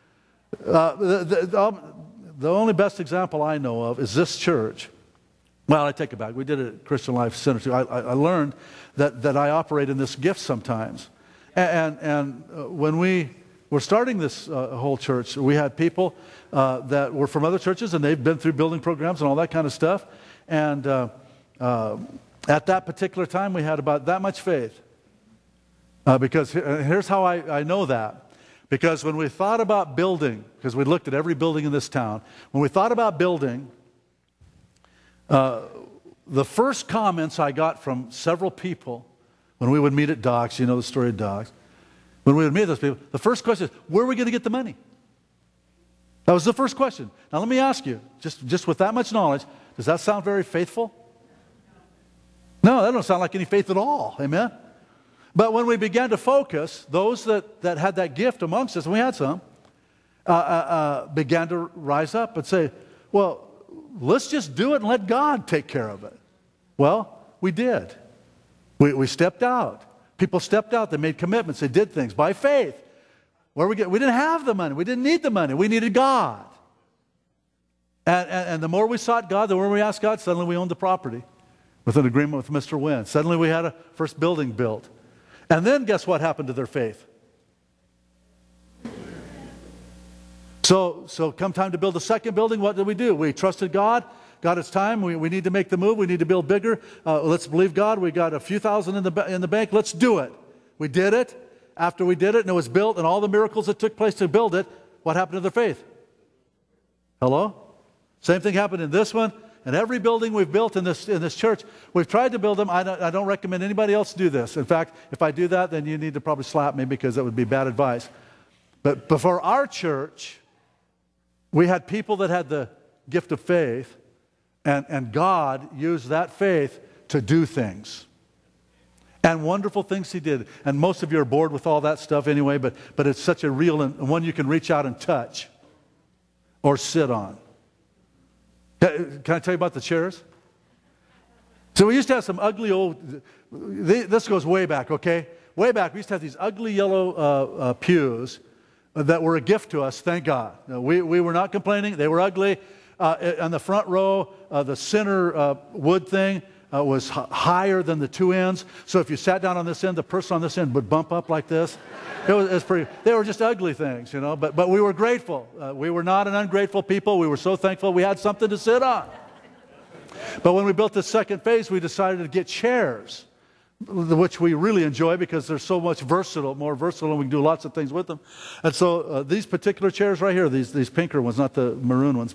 The only best example I know of is this church. Well, I take it back. We did it at Christian Life Center too. I learned that I operate in this gift sometimes. And when we were starting this whole church, we had people that were from other churches, and they've been through building programs and all that kind of stuff. And at that particular time, we had about that much faith. Because here's how I know that. Because when we thought about building, because we looked at every building in this town, when we thought about building, the first comments I got from several people when we would meet at Docks, you know the story of Docks, when we would meet those people, the first question is, where are we going to get the money? That was the first question. Now let me ask you, just with that much knowledge, does that sound very faithful? No, that don't sound like any faith at all. Amen? But when we began to focus, those that had that gift amongst us, and we had some, began to rise up and say, well, let's just do it and let God take care of it. Well, we did. We stepped out. People stepped out. They made commitments. They did things by faith. We didn't have the money. We didn't need the money. We needed God. And the more we sought God, the more we asked God, suddenly we owned the property with an agreement with Mr. Wynn. Suddenly we had a first building built. And then guess what happened to their faith? So come time to build a second building, what did we do? We trusted God. God, it's time. We need to make the move. We need to build bigger. Let's believe God. We got a few thousand in the bank. Let's do it. We did it. After we did it and it was built and all the miracles that took place to build it, what happened to their faith? Hello? Same thing happened in this one. And every building we've built in this church, we've tried to build them. I don't recommend anybody else do this. In fact, if I do that, then you need to probably slap me because that would be bad advice. But before our church, we had people that had the gift of faith, and God used that faith to do things. And wonderful things He did. And most of you are bored with all that stuff anyway, but it's such a real and one you can reach out and touch or sit on. Can I tell you about the chairs? So we used to have some ugly old, this goes way back, okay? Way back, we used to have these ugly yellow pews that were a gift to us, thank God. We were not complaining. They were ugly. On the front row, the center wood thing was higher than the two ends. So if you sat down on this end, the person on this end would bump up like this. It was pretty. They were just ugly things, you know. But we were grateful. We were not an ungrateful people. We were so thankful we had something to sit on. But when we built the second phase, we decided to get chairs, which we really enjoy because they're so much more versatile, and we can do lots of things with them. And so these particular chairs right here, these pinker ones, not the maroon ones,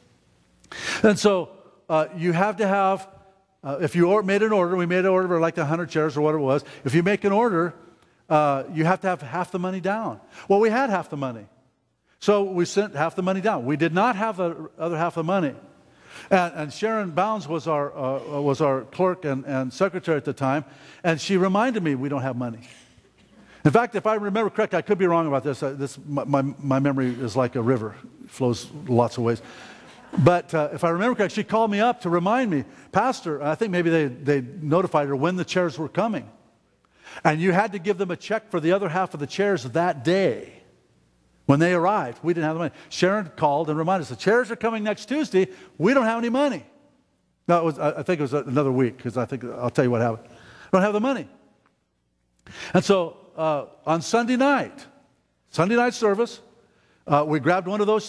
and so you have to have. If you made an order, we made an order for like 100 chairs or whatever it was. If you make an order, you have to have half the money down. Well, we had half the money. So we sent half the money down. We did not have the other half of the money. And Sharon Bounds was our clerk and secretary at the time, and she reminded me we don't have money. In fact, if I remember correctly, I could be wrong about this. My memory is like a river. It flows lots of ways. But if I remember correctly, she called me up to remind me, Pastor, I think maybe they notified her when the chairs were coming. And you had to give them a check for the other half of the chairs that day. When they arrived, we didn't have the money. Sharon called and reminded us, the chairs are coming next Tuesday. We don't have any money. No, I think it was another week, because I think I'll tell you what happened. I don't have the money. And so on Sunday night service, we grabbed one of those,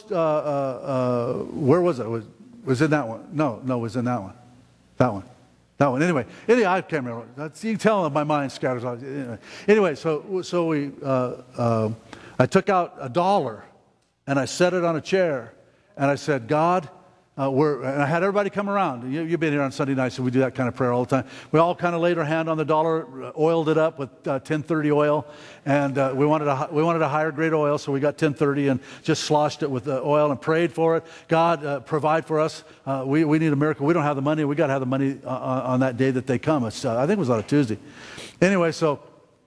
where was it? Was in that one? No, it was in that one. That one. Anyway, I can't remember. You can tell my mind scatters. Anyway, so I took out $1 and I set it on a chair and I said, God, and I had everybody come around. You've been here on Sunday night, so we do that kind of prayer all the time. We all kind of laid our hand on the $1, oiled it up with 1030 oil, and we wanted a higher grade oil, so we got 1030 and just sloshed it with the oil and prayed for it. God, provide for us. We need a miracle. We don't have the money. We got to have the money on that day that they come. I think it was on a Tuesday. Anyway, so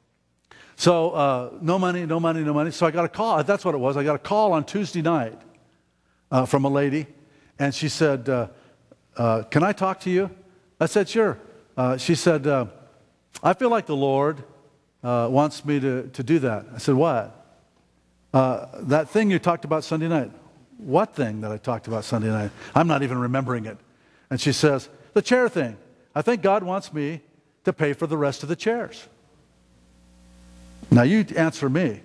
no money. So I got a call. That's what it was. I got a call on Tuesday night from a lady. And she said, can I talk to you? I said, sure. She said, I feel like the Lord wants me to do that. I said, what? That thing you talked about Sunday night. What thing that I talked about Sunday night? I'm not even remembering it. And she says, the chair thing. I think God wants me to pay for the rest of the chairs. Now you answer me.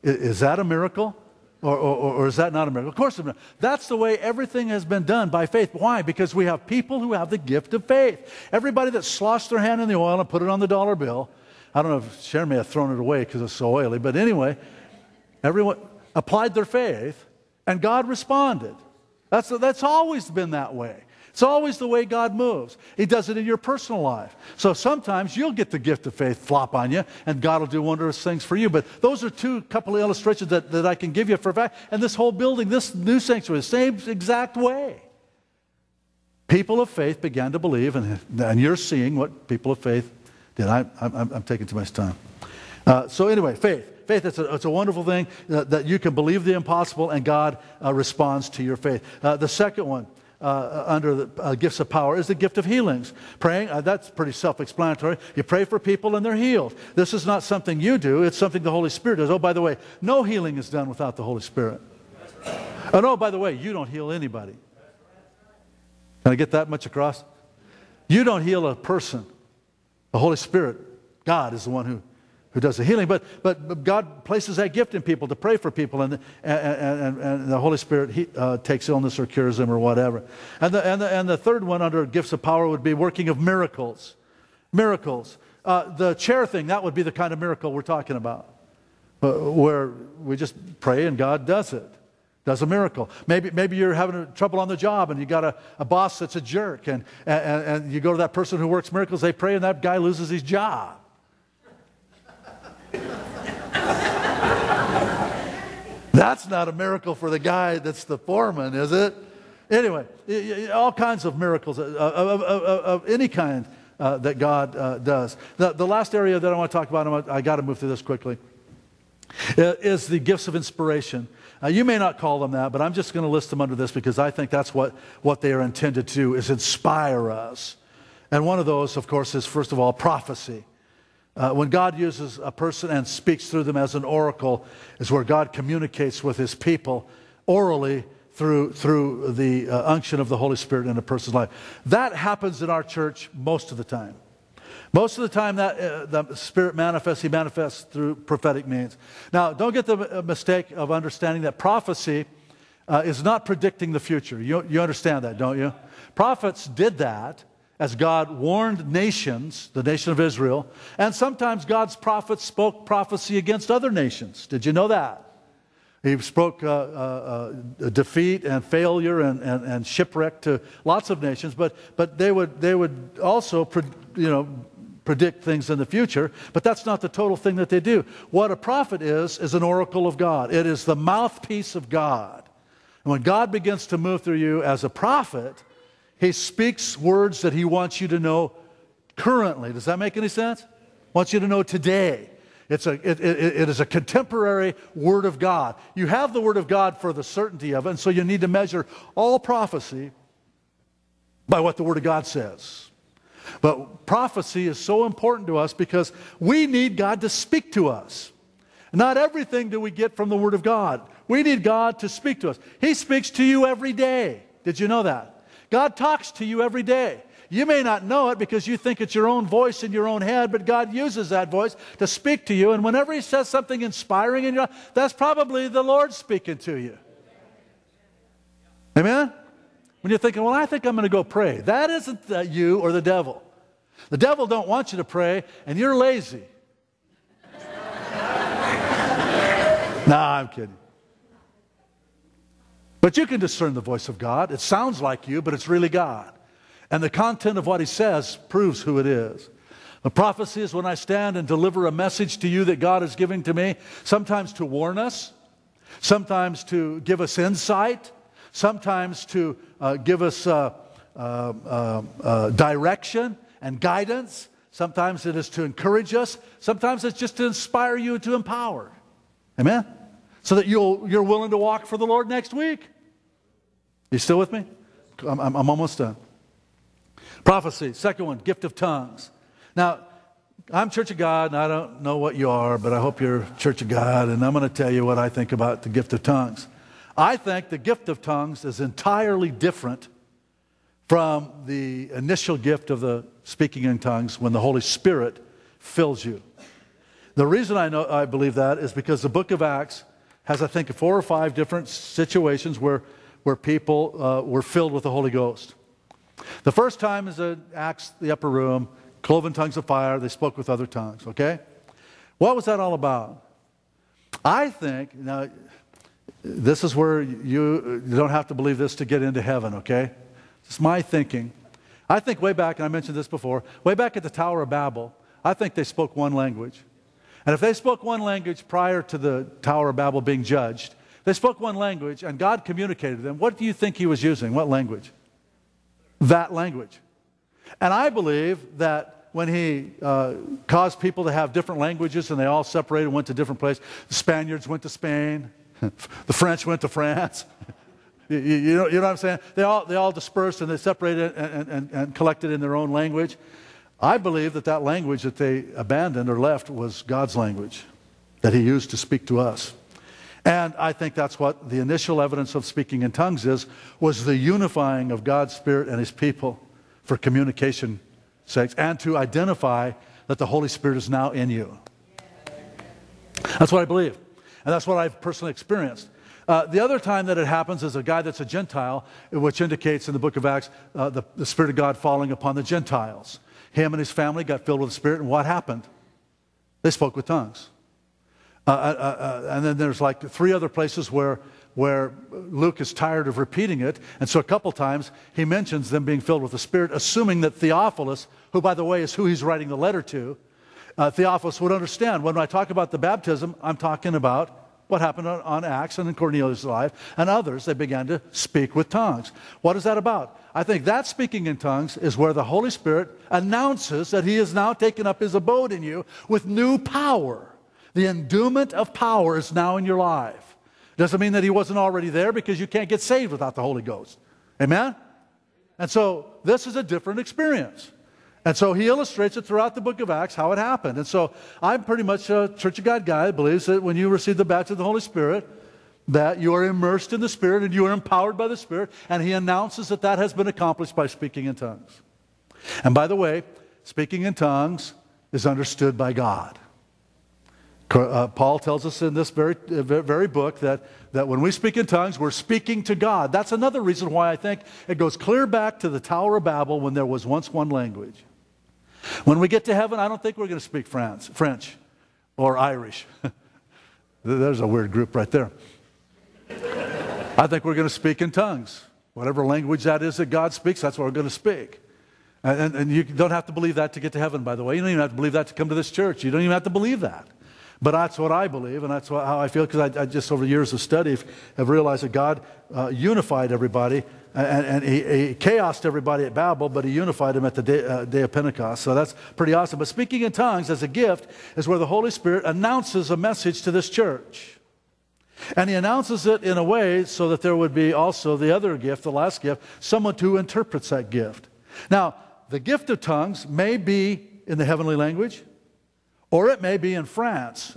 Is that a miracle? Or is that not a miracle? Of course it's not. That's the way everything has been done, by faith. Why? Because we have people who have the gift of faith. Everybody that sloshed their hand in the oil and put it on the dollar bill, I don't know if Sharon may have thrown it away because it's so oily, but anyway, everyone applied their faith and God responded. That's always been that way. It's always the way God moves. He does it in your personal life. So sometimes you'll get the gift of faith flop on you, and God will do wondrous things for you. But those are couple of illustrations that I can give you for a fact. And this whole building, this new sanctuary, the same exact way. People of faith began to believe, and you're seeing what people of faith did. I'm taking too much time. So anyway, faith. Faith, it's a wonderful thing that you can believe the impossible, and God responds to your faith. The second one, under the gifts of power, is the gift of healings. Praying, that's pretty self-explanatory. You pray for people and they're healed. This is not something you do, it's something the Holy Spirit does. Oh, by the way, no healing is done without the Holy Spirit. And oh, by the way, you don't heal anybody. Can I get that much across? You don't heal a person. The Holy Spirit, God, is the one who does the healing. But God places that gift in people to pray for people, and the Holy Spirit takes illness or cures them or whatever. And the third one under gifts of power would be working of miracles. Miracles. The chair thing, that would be the kind of miracle we're talking about, where we just pray and God does it. Does a miracle. Maybe you're having trouble on the job and you got a boss that's a jerk, and you go to that person who works miracles, they pray, and that guy loses his job. That's not a miracle for the guy that's the foreman, is it? Anyway, all kinds of miracles of any kind that God does. The last area that I want to talk about, I got to move through this quickly, is the gifts of inspiration. You may not call them that, but I'm just going to list them under this because I think that's what they are intended to do, is inspire us. And one of those, of course, is, first of all, prophecy. When God uses a person and speaks through them as an oracle, is where God communicates with His people orally through the unction of the Holy Spirit in a person's life. That happens in our church most of the time. Most of the time that the Spirit manifests, He manifests through prophetic means. Now, don't get the mistake of understanding that prophecy is not predicting the future. You understand that, don't you? Prophets did that as God warned nations, the nation of Israel, and sometimes God's prophets spoke prophecy against other nations. Did you know that? He spoke defeat and failure and shipwreck to lots of nations, but they would also predict things in the future, but that's not the total thing that they do. What a prophet is an oracle of God. It is the mouthpiece of God. And when God begins to move through you as a prophet, He speaks words that He wants you to know currently. Does that make any sense? Wants you to know today. It is a contemporary Word of God. You have the Word of God for the certainty of it, and so you need to measure all prophecy by what the Word of God says. But prophecy is so important to us because we need God to speak to us. Not everything do we get from the Word of God. We need God to speak to us. He speaks to you every day. Did you know that? God talks to you every day. You may not know it because you think it's your own voice in your own head, but God uses that voice to speak to you. And whenever He says something inspiring in your life, that's probably the Lord speaking to you. Amen? When you're thinking, well, I think I'm going to go pray. That isn't you or the devil. The devil don't want you to pray, and you're lazy. No, I'm kidding. But you can discern the voice of God. It sounds like you, but it's really God. And the content of what He says proves who it is. The prophecy is when I stand and deliver a message to you that God is giving to me, sometimes to warn us, sometimes to give us insight, sometimes to give us direction and guidance. Sometimes it is to encourage us. Sometimes it's just to inspire you, to empower. Amen? So that you're willing to walk for the Lord next week. You still with me? I'm almost done. Prophecy, second one, gift of tongues. Now, I'm Church of God, and I don't know what you are, but I hope you're Church of God, and I'm going to tell you what I think about the gift of tongues. I think the gift of tongues is entirely different from the initial gift of the speaking in tongues when the Holy Spirit fills you. The reason I believe that is because the book of Acts has, I think, 4 or 5 different situations where people were filled with the Holy Ghost. The first time is in Acts, the upper room, cloven tongues of fire, they spoke with other tongues, okay? What was that all about? I think, now, this is where you don't have to believe this to get into heaven, okay? It's my thinking. I think way back, and I mentioned this before, way back at the Tower of Babel, I think they spoke one language. And if they spoke one language prior to the Tower of Babel being judged, they spoke one language and God communicated to them. What do you think he was using? What language? That language. And I believe that when he caused people to have different languages and they all separated and went to different places, the Spaniards went to Spain, the French went to France. You know what I'm saying? They all dispersed and they separated and collected in their own language. I believe that language that they abandoned or left was God's language that he used to speak to us. And I think that's what the initial evidence of speaking in tongues was the unifying of God's Spirit and his people for communication sakes and to identify that the Holy Spirit is now in you. That's what I believe. And that's what I've personally experienced. The other time that it happens is a guy that's a Gentile, which indicates in the book of Acts the Spirit of God falling upon the Gentiles. Him and his family got filled with the Spirit, and what happened? They spoke with tongues. And then there's like 3 other places where Luke is tired of repeating it, and so a couple times he mentions them being filled with the Spirit, assuming that Theophilus, who by the way is who he's writing the letter to, Theophilus would understand. When I talk about the baptism, I'm talking about what happened on Acts and in Cornelius' life and others. They began to speak with tongues. What is that about? I think that speaking in tongues is where the Holy Spirit announces that he has now taken up his abode in you with new power. The endowment of power is now in your life. Doesn't mean that he wasn't already there, because you can't get saved without the Holy Ghost. Amen? And so this is a different experience. And so he illustrates it throughout the book of Acts how it happened. And so I'm pretty much a Church of God guy that believes that when you receive the baptism of the Holy Spirit, that you are immersed in the Spirit and you are empowered by the Spirit, and he announces that has been accomplished by speaking in tongues. And by the way, speaking in tongues is understood by God. Paul tells us in this very book that when we speak in tongues, we're speaking to God. That's another reason why I think it goes clear back to the Tower of Babel when there was once one language. When we get to heaven, I don't think we're going to speak French or Irish. There's a weird group right there. I think we're going to speak in tongues. Whatever language that is that God speaks, that's what we're going to speak. And you don't have to believe that to get to heaven, by the way. You don't even have to believe that to come to this church. You don't even have to believe that. But that's what I believe, and that's how I feel, because I just, over years of study, have realized that God unified everybody, and he chaosed everybody at Babel, but he unified them at the day of Pentecost. So that's pretty awesome. But speaking in tongues as a gift is where the Holy Spirit announces a message to this church. And he announces it in a way so that there would be also the other gift, the last gift, someone who interprets that gift. Now, the gift of tongues may be in the heavenly language, or it may be in French,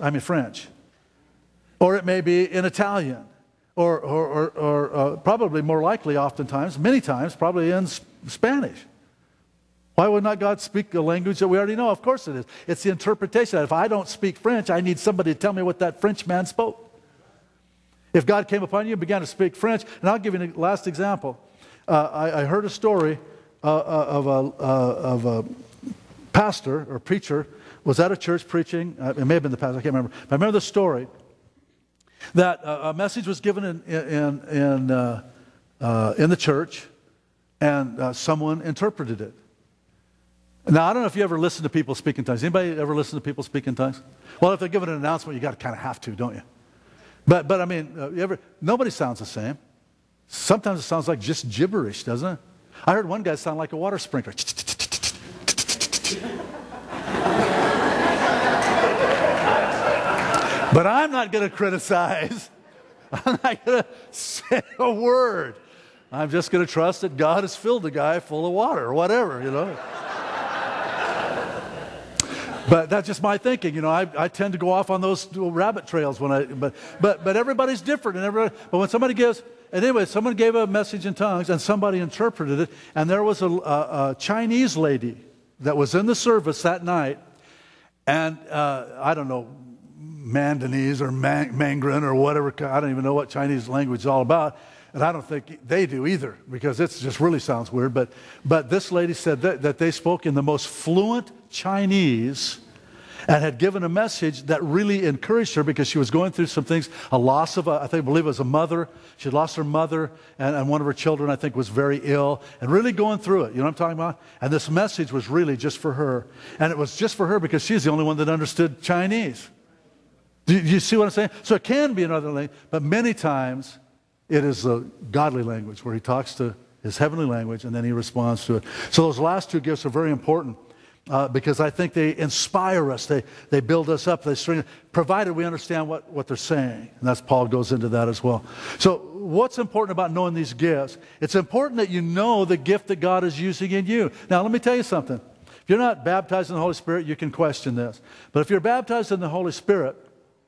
or it may be in Italian, or probably more likely oftentimes, many times, probably in Spanish. Why would not God speak a language that we already know? Of course it is. It's the interpretation. If I don't speak French, I need somebody to tell me what that French man spoke. If God came upon you and began to speak French, and I'll give you a last example. I heard a story of a pastor or preacher was at a church preaching. It may have been the pastor, I can't remember. But I remember the story that a message was given in the church, and someone interpreted it. Now, I don't know if you ever listen to people speak in tongues. Anybody ever listen to people speak in tongues? Well, if they're giving an announcement, you got to kind of have to, don't you? But I mean, nobody sounds the same. Sometimes it sounds like just gibberish, doesn't it? I heard one guy sound like a water sprinkler. But I'm not going to criticize. I'm not going to say a word. I'm just going to trust that God has filled the guy full of water or whatever, you know. But that's just my thinking, you know. I tend to go off on those rabbit trails but everybody's different, but when somebody gives, and anyway, someone gave a message in tongues and somebody interpreted it, and there was a Chinese lady that was in the service that night, And I don't know, Mandanese or Mandarin or whatever. I don't even know what Chinese language is all about. And I don't think they do either, because it just really sounds weird. But this lady said that they spoke in the most fluent Chinese and had given a message that really encouraged her, because she was going through some things, a loss of, I believe it was a mother. She had lost her mother, and one of her children, I think, was very ill, and really going through it. You know what I'm talking about? And this message was really just for her. And it was just for her because she's the only one that understood Chinese. Do you see what I'm saying? So it can be another language, but many times it is a godly language where he talks to his heavenly language and then he responds to it. So those last two gifts are very important. Because I think they inspire us, they build us up, they strengthen, provided we understand what they're saying. And that's, Paul goes into that as well. So what's important about knowing these gifts? It's important that you know the gift that God is using in you. Now let me tell you something. If you're not baptized in the Holy Spirit, you can question this. But if you're baptized in the Holy Spirit,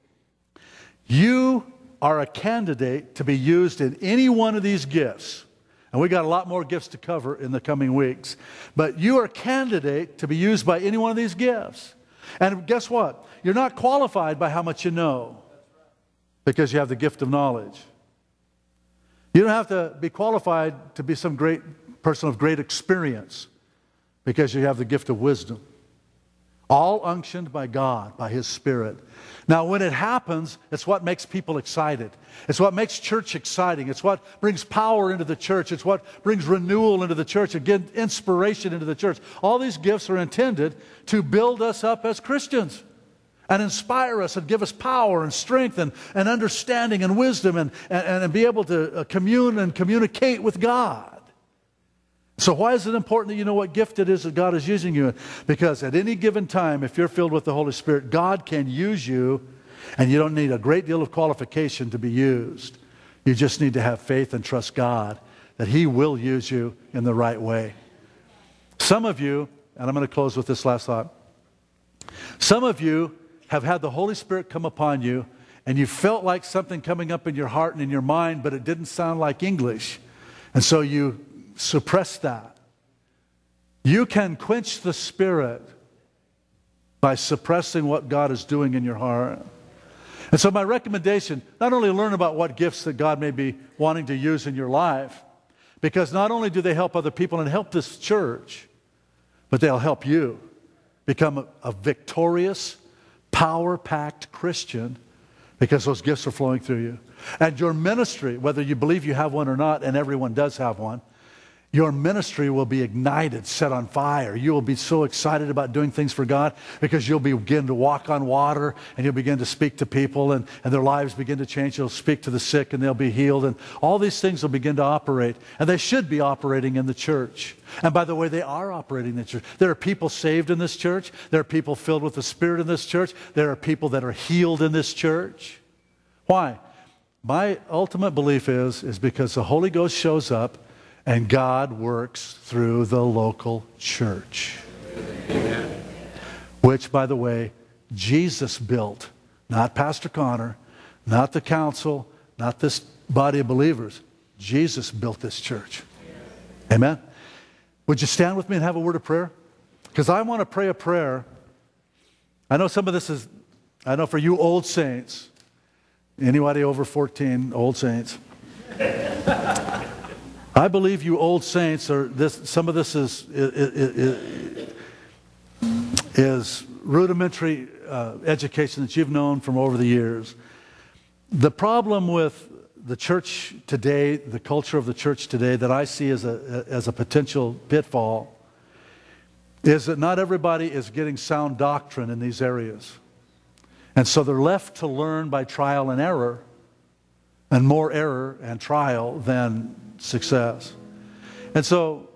you are a candidate to be used in any one of these gifts. And we got a lot more gifts to cover in the coming weeks. But you are a candidate to be used by any one of these gifts. And guess what? You're not qualified by how much you know, because you have the gift of knowledge. You don't have to be qualified to be some great person of great experience, because you have the gift of wisdom. All unctioned by God, by His Spirit. Now, when it happens, it's what makes people excited. It's what makes church exciting. It's what brings power into the church. It's what brings renewal into the church, again, inspiration into the church. All these gifts are intended to build us up as Christians and inspire us and give us power and strength and understanding and wisdom and be able to commune and communicate with God. So why is it important that you know what gift it is that God is using you in? Because at any given time, if you're filled with the Holy Spirit, God can use you, and you don't need a great deal of qualification to be used. You just need to have faith and trust God that He will use you in the right way. Some of you, and I'm going to close with this last thought. Some of you have had the Holy Spirit come upon you, and you felt like something coming up in your heart and in your mind, but it didn't sound like English. And so you suppress that. You can quench the Spirit by suppressing what God is doing in your heart. And so my recommendation, not only learn about what gifts that God may be wanting to use in your life, because not only do they help other people and help this church, but they'll help you become a victorious, power-packed Christian, because those gifts are flowing through you. And your ministry, whether you believe you have one or not, and everyone does have one, your ministry will be ignited, set on fire. You will be so excited about doing things for God, because you'll begin to walk on water, and you'll begin to speak to people, and their lives begin to change. You'll speak to the sick and they'll be healed, and all these things will begin to operate. And they should be operating in the church. And by the way, they are operating in the church. There are people saved in this church. There are people filled with the Spirit in this church. There are people that are healed in this church. Why? My ultimate belief is because the Holy Ghost shows up and God works through the local church. Amen. Which, by the way, Jesus built. Not Pastor Connor, not the council, not this body of believers. Jesus built this church. Amen. Would you stand with me and have a word of prayer? Because I want to pray a prayer. I know some of this is, I know for you old saints, anybody over 14, old saints. I believe you old saints are this. Some of this is rudimentary education that you've known from over the years. The problem with the church today, the culture of the church today, that I see as a potential pitfall, is that not everybody is getting sound doctrine in these areas, and so they're left to learn by trial and error, and more error and trial than success. And so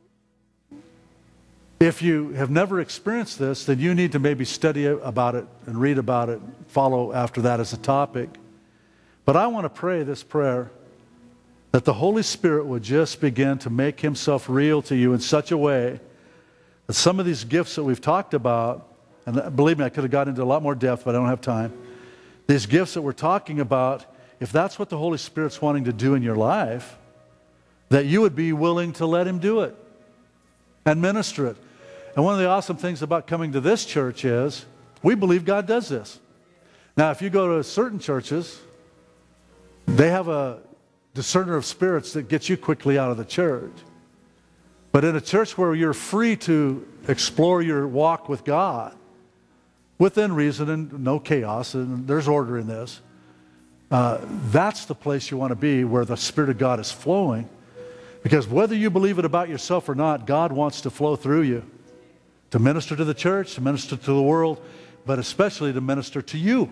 if you have never experienced this, then you need to maybe study about it and read about it, follow after that as a topic. But I want to pray this prayer that the Holy Spirit would just begin to make Himself real to you in such a way that some of these gifts that we've talked about, and believe me, I could have got into a lot more depth, but I don't have time. These gifts that we're talking about, if that's what the Holy Spirit's wanting to do in your life, that you would be willing to let Him do it and minister it. And one of the awesome things about coming to this church is, We believe God does this. Now, if you go to certain churches, they have a discerner of spirits that gets you quickly out of the church. But in a church where you're free to explore your walk with God, within reason and no chaos, and there's order in this, that's the place you want to be, where the Spirit of God is flowing. Because whether you believe it about yourself or not, God wants to flow through you to minister to the church, to minister to the world, but especially to minister to you.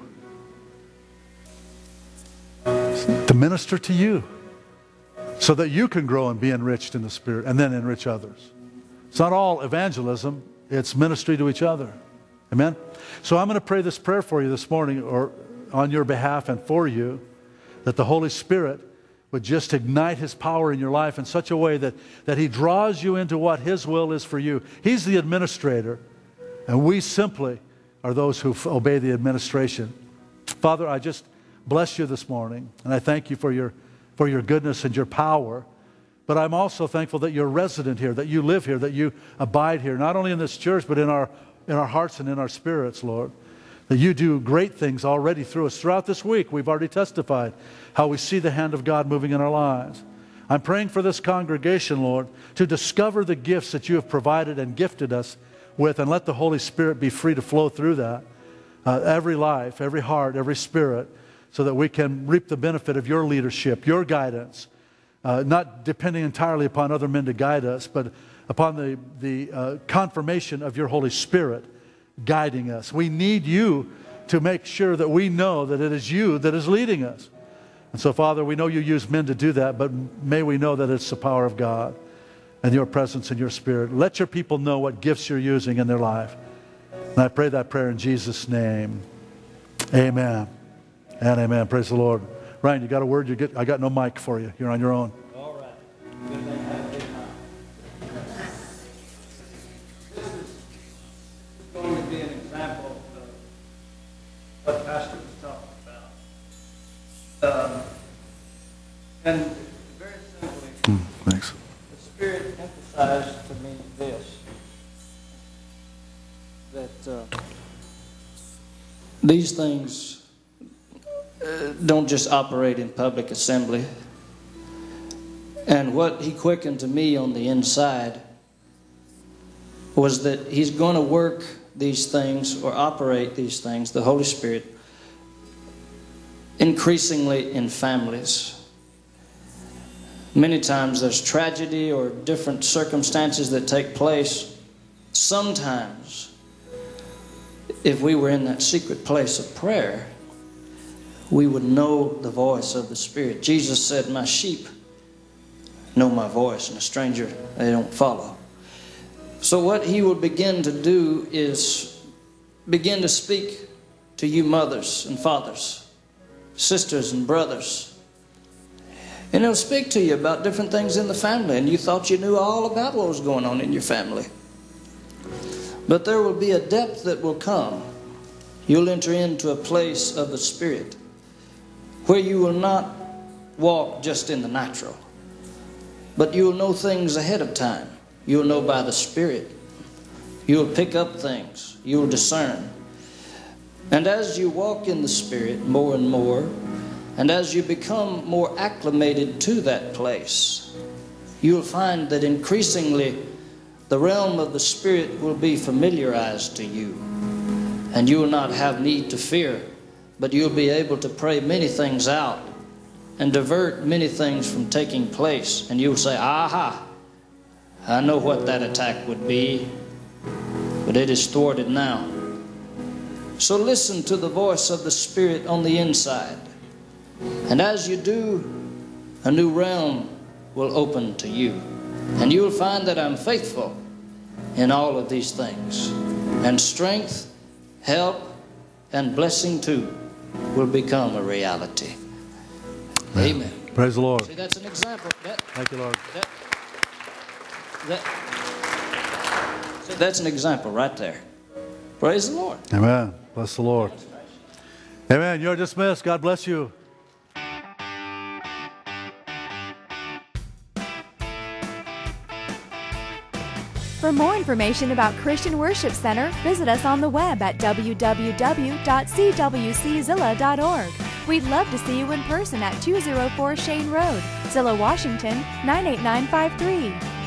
To minister to you so that you can grow and be enriched in the Spirit and then enrich others. It's not all evangelism, it's ministry to each other. Amen? So I'm going to pray this prayer for you this morning, or on your behalf and for you, that the Holy Spirit would just ignite His power in your life in such a way that He draws you into what His will is for you. He's the administrator, and we simply are those who obey the administration. Father, I just bless you this morning, and I thank you for your goodness and your power. But I'm also thankful that you're resident here, that you live here, that you abide here, not only in this church, but in our hearts and in our spirits, Lord. That you do great things already through us. Throughout this week, we've already testified how we see the hand of God moving in our lives. I'm praying for this congregation, Lord, to discover the gifts that you have provided and gifted us with, and let the Holy Spirit be free to flow through that. Every life, every heart, every spirit, so that we can reap the benefit of your leadership, your guidance, not depending entirely upon other men to guide us, but upon the confirmation of your Holy Spirit guiding us. We need you to make sure that we know that it is you that is leading us. And so, Father, we know you use men to do that, but may we know that it's the power of God and your presence and your Spirit. Let your people know what gifts you're using in their life. And I pray that prayer in Jesus' name. Amen. And amen. Praise the Lord. Ryan, you got a word? I got no mic for you. You're on your own. All right. Good thing I have it now. This is going to be an example of what Pastor was talking about. And very simply, Thanks. the Spirit emphasized to me this, that these things don't just operate in public assembly. And what he quickened to me on the inside was that he's going to work these things or operate these things, the Holy Spirit, increasingly in families. Many times there's tragedy or different circumstances that take place. Sometimes, if we were in that secret place of prayer, we would know the voice of the Spirit. Jesus said, "My sheep know my voice, and a stranger they don't follow." So what he will begin to do is begin to speak to you mothers and fathers, sisters and brothers. And he'll speak to you about different things in the family, and you thought you knew all about what was going on in your family. But there will be a depth that will come. You'll enter into a place of the Spirit where you will not walk just in the natural, but you'll know things ahead of time. You'll know by the Spirit. You'll pick up things. You'll discern. And as you walk in the Spirit more and more, and as you become more acclimated to that place, you'll find that increasingly the realm of the Spirit will be familiarized to you. And you will not have need to fear, but you'll be able to pray many things out and divert many things from taking place. And you'll say, "Aha, I know what that attack would be, but it is thwarted now." So listen to the voice of the Spirit on the inside. And as you do, a new realm will open to you. And you'll find that I'm faithful in all of these things. And strength, help, and blessing too will become a reality. Amen. Praise the Lord. See, that's an example. Thank you, Lord. See, that's an example right there. Praise the Lord. Amen. Bless the Lord. Amen. You're dismissed. God bless you. For more information about Christian Worship Center, visit us on the web at www.cwczilla.org. We'd love to see you in person at 204 Shane Road, Zillow, Washington, 98953.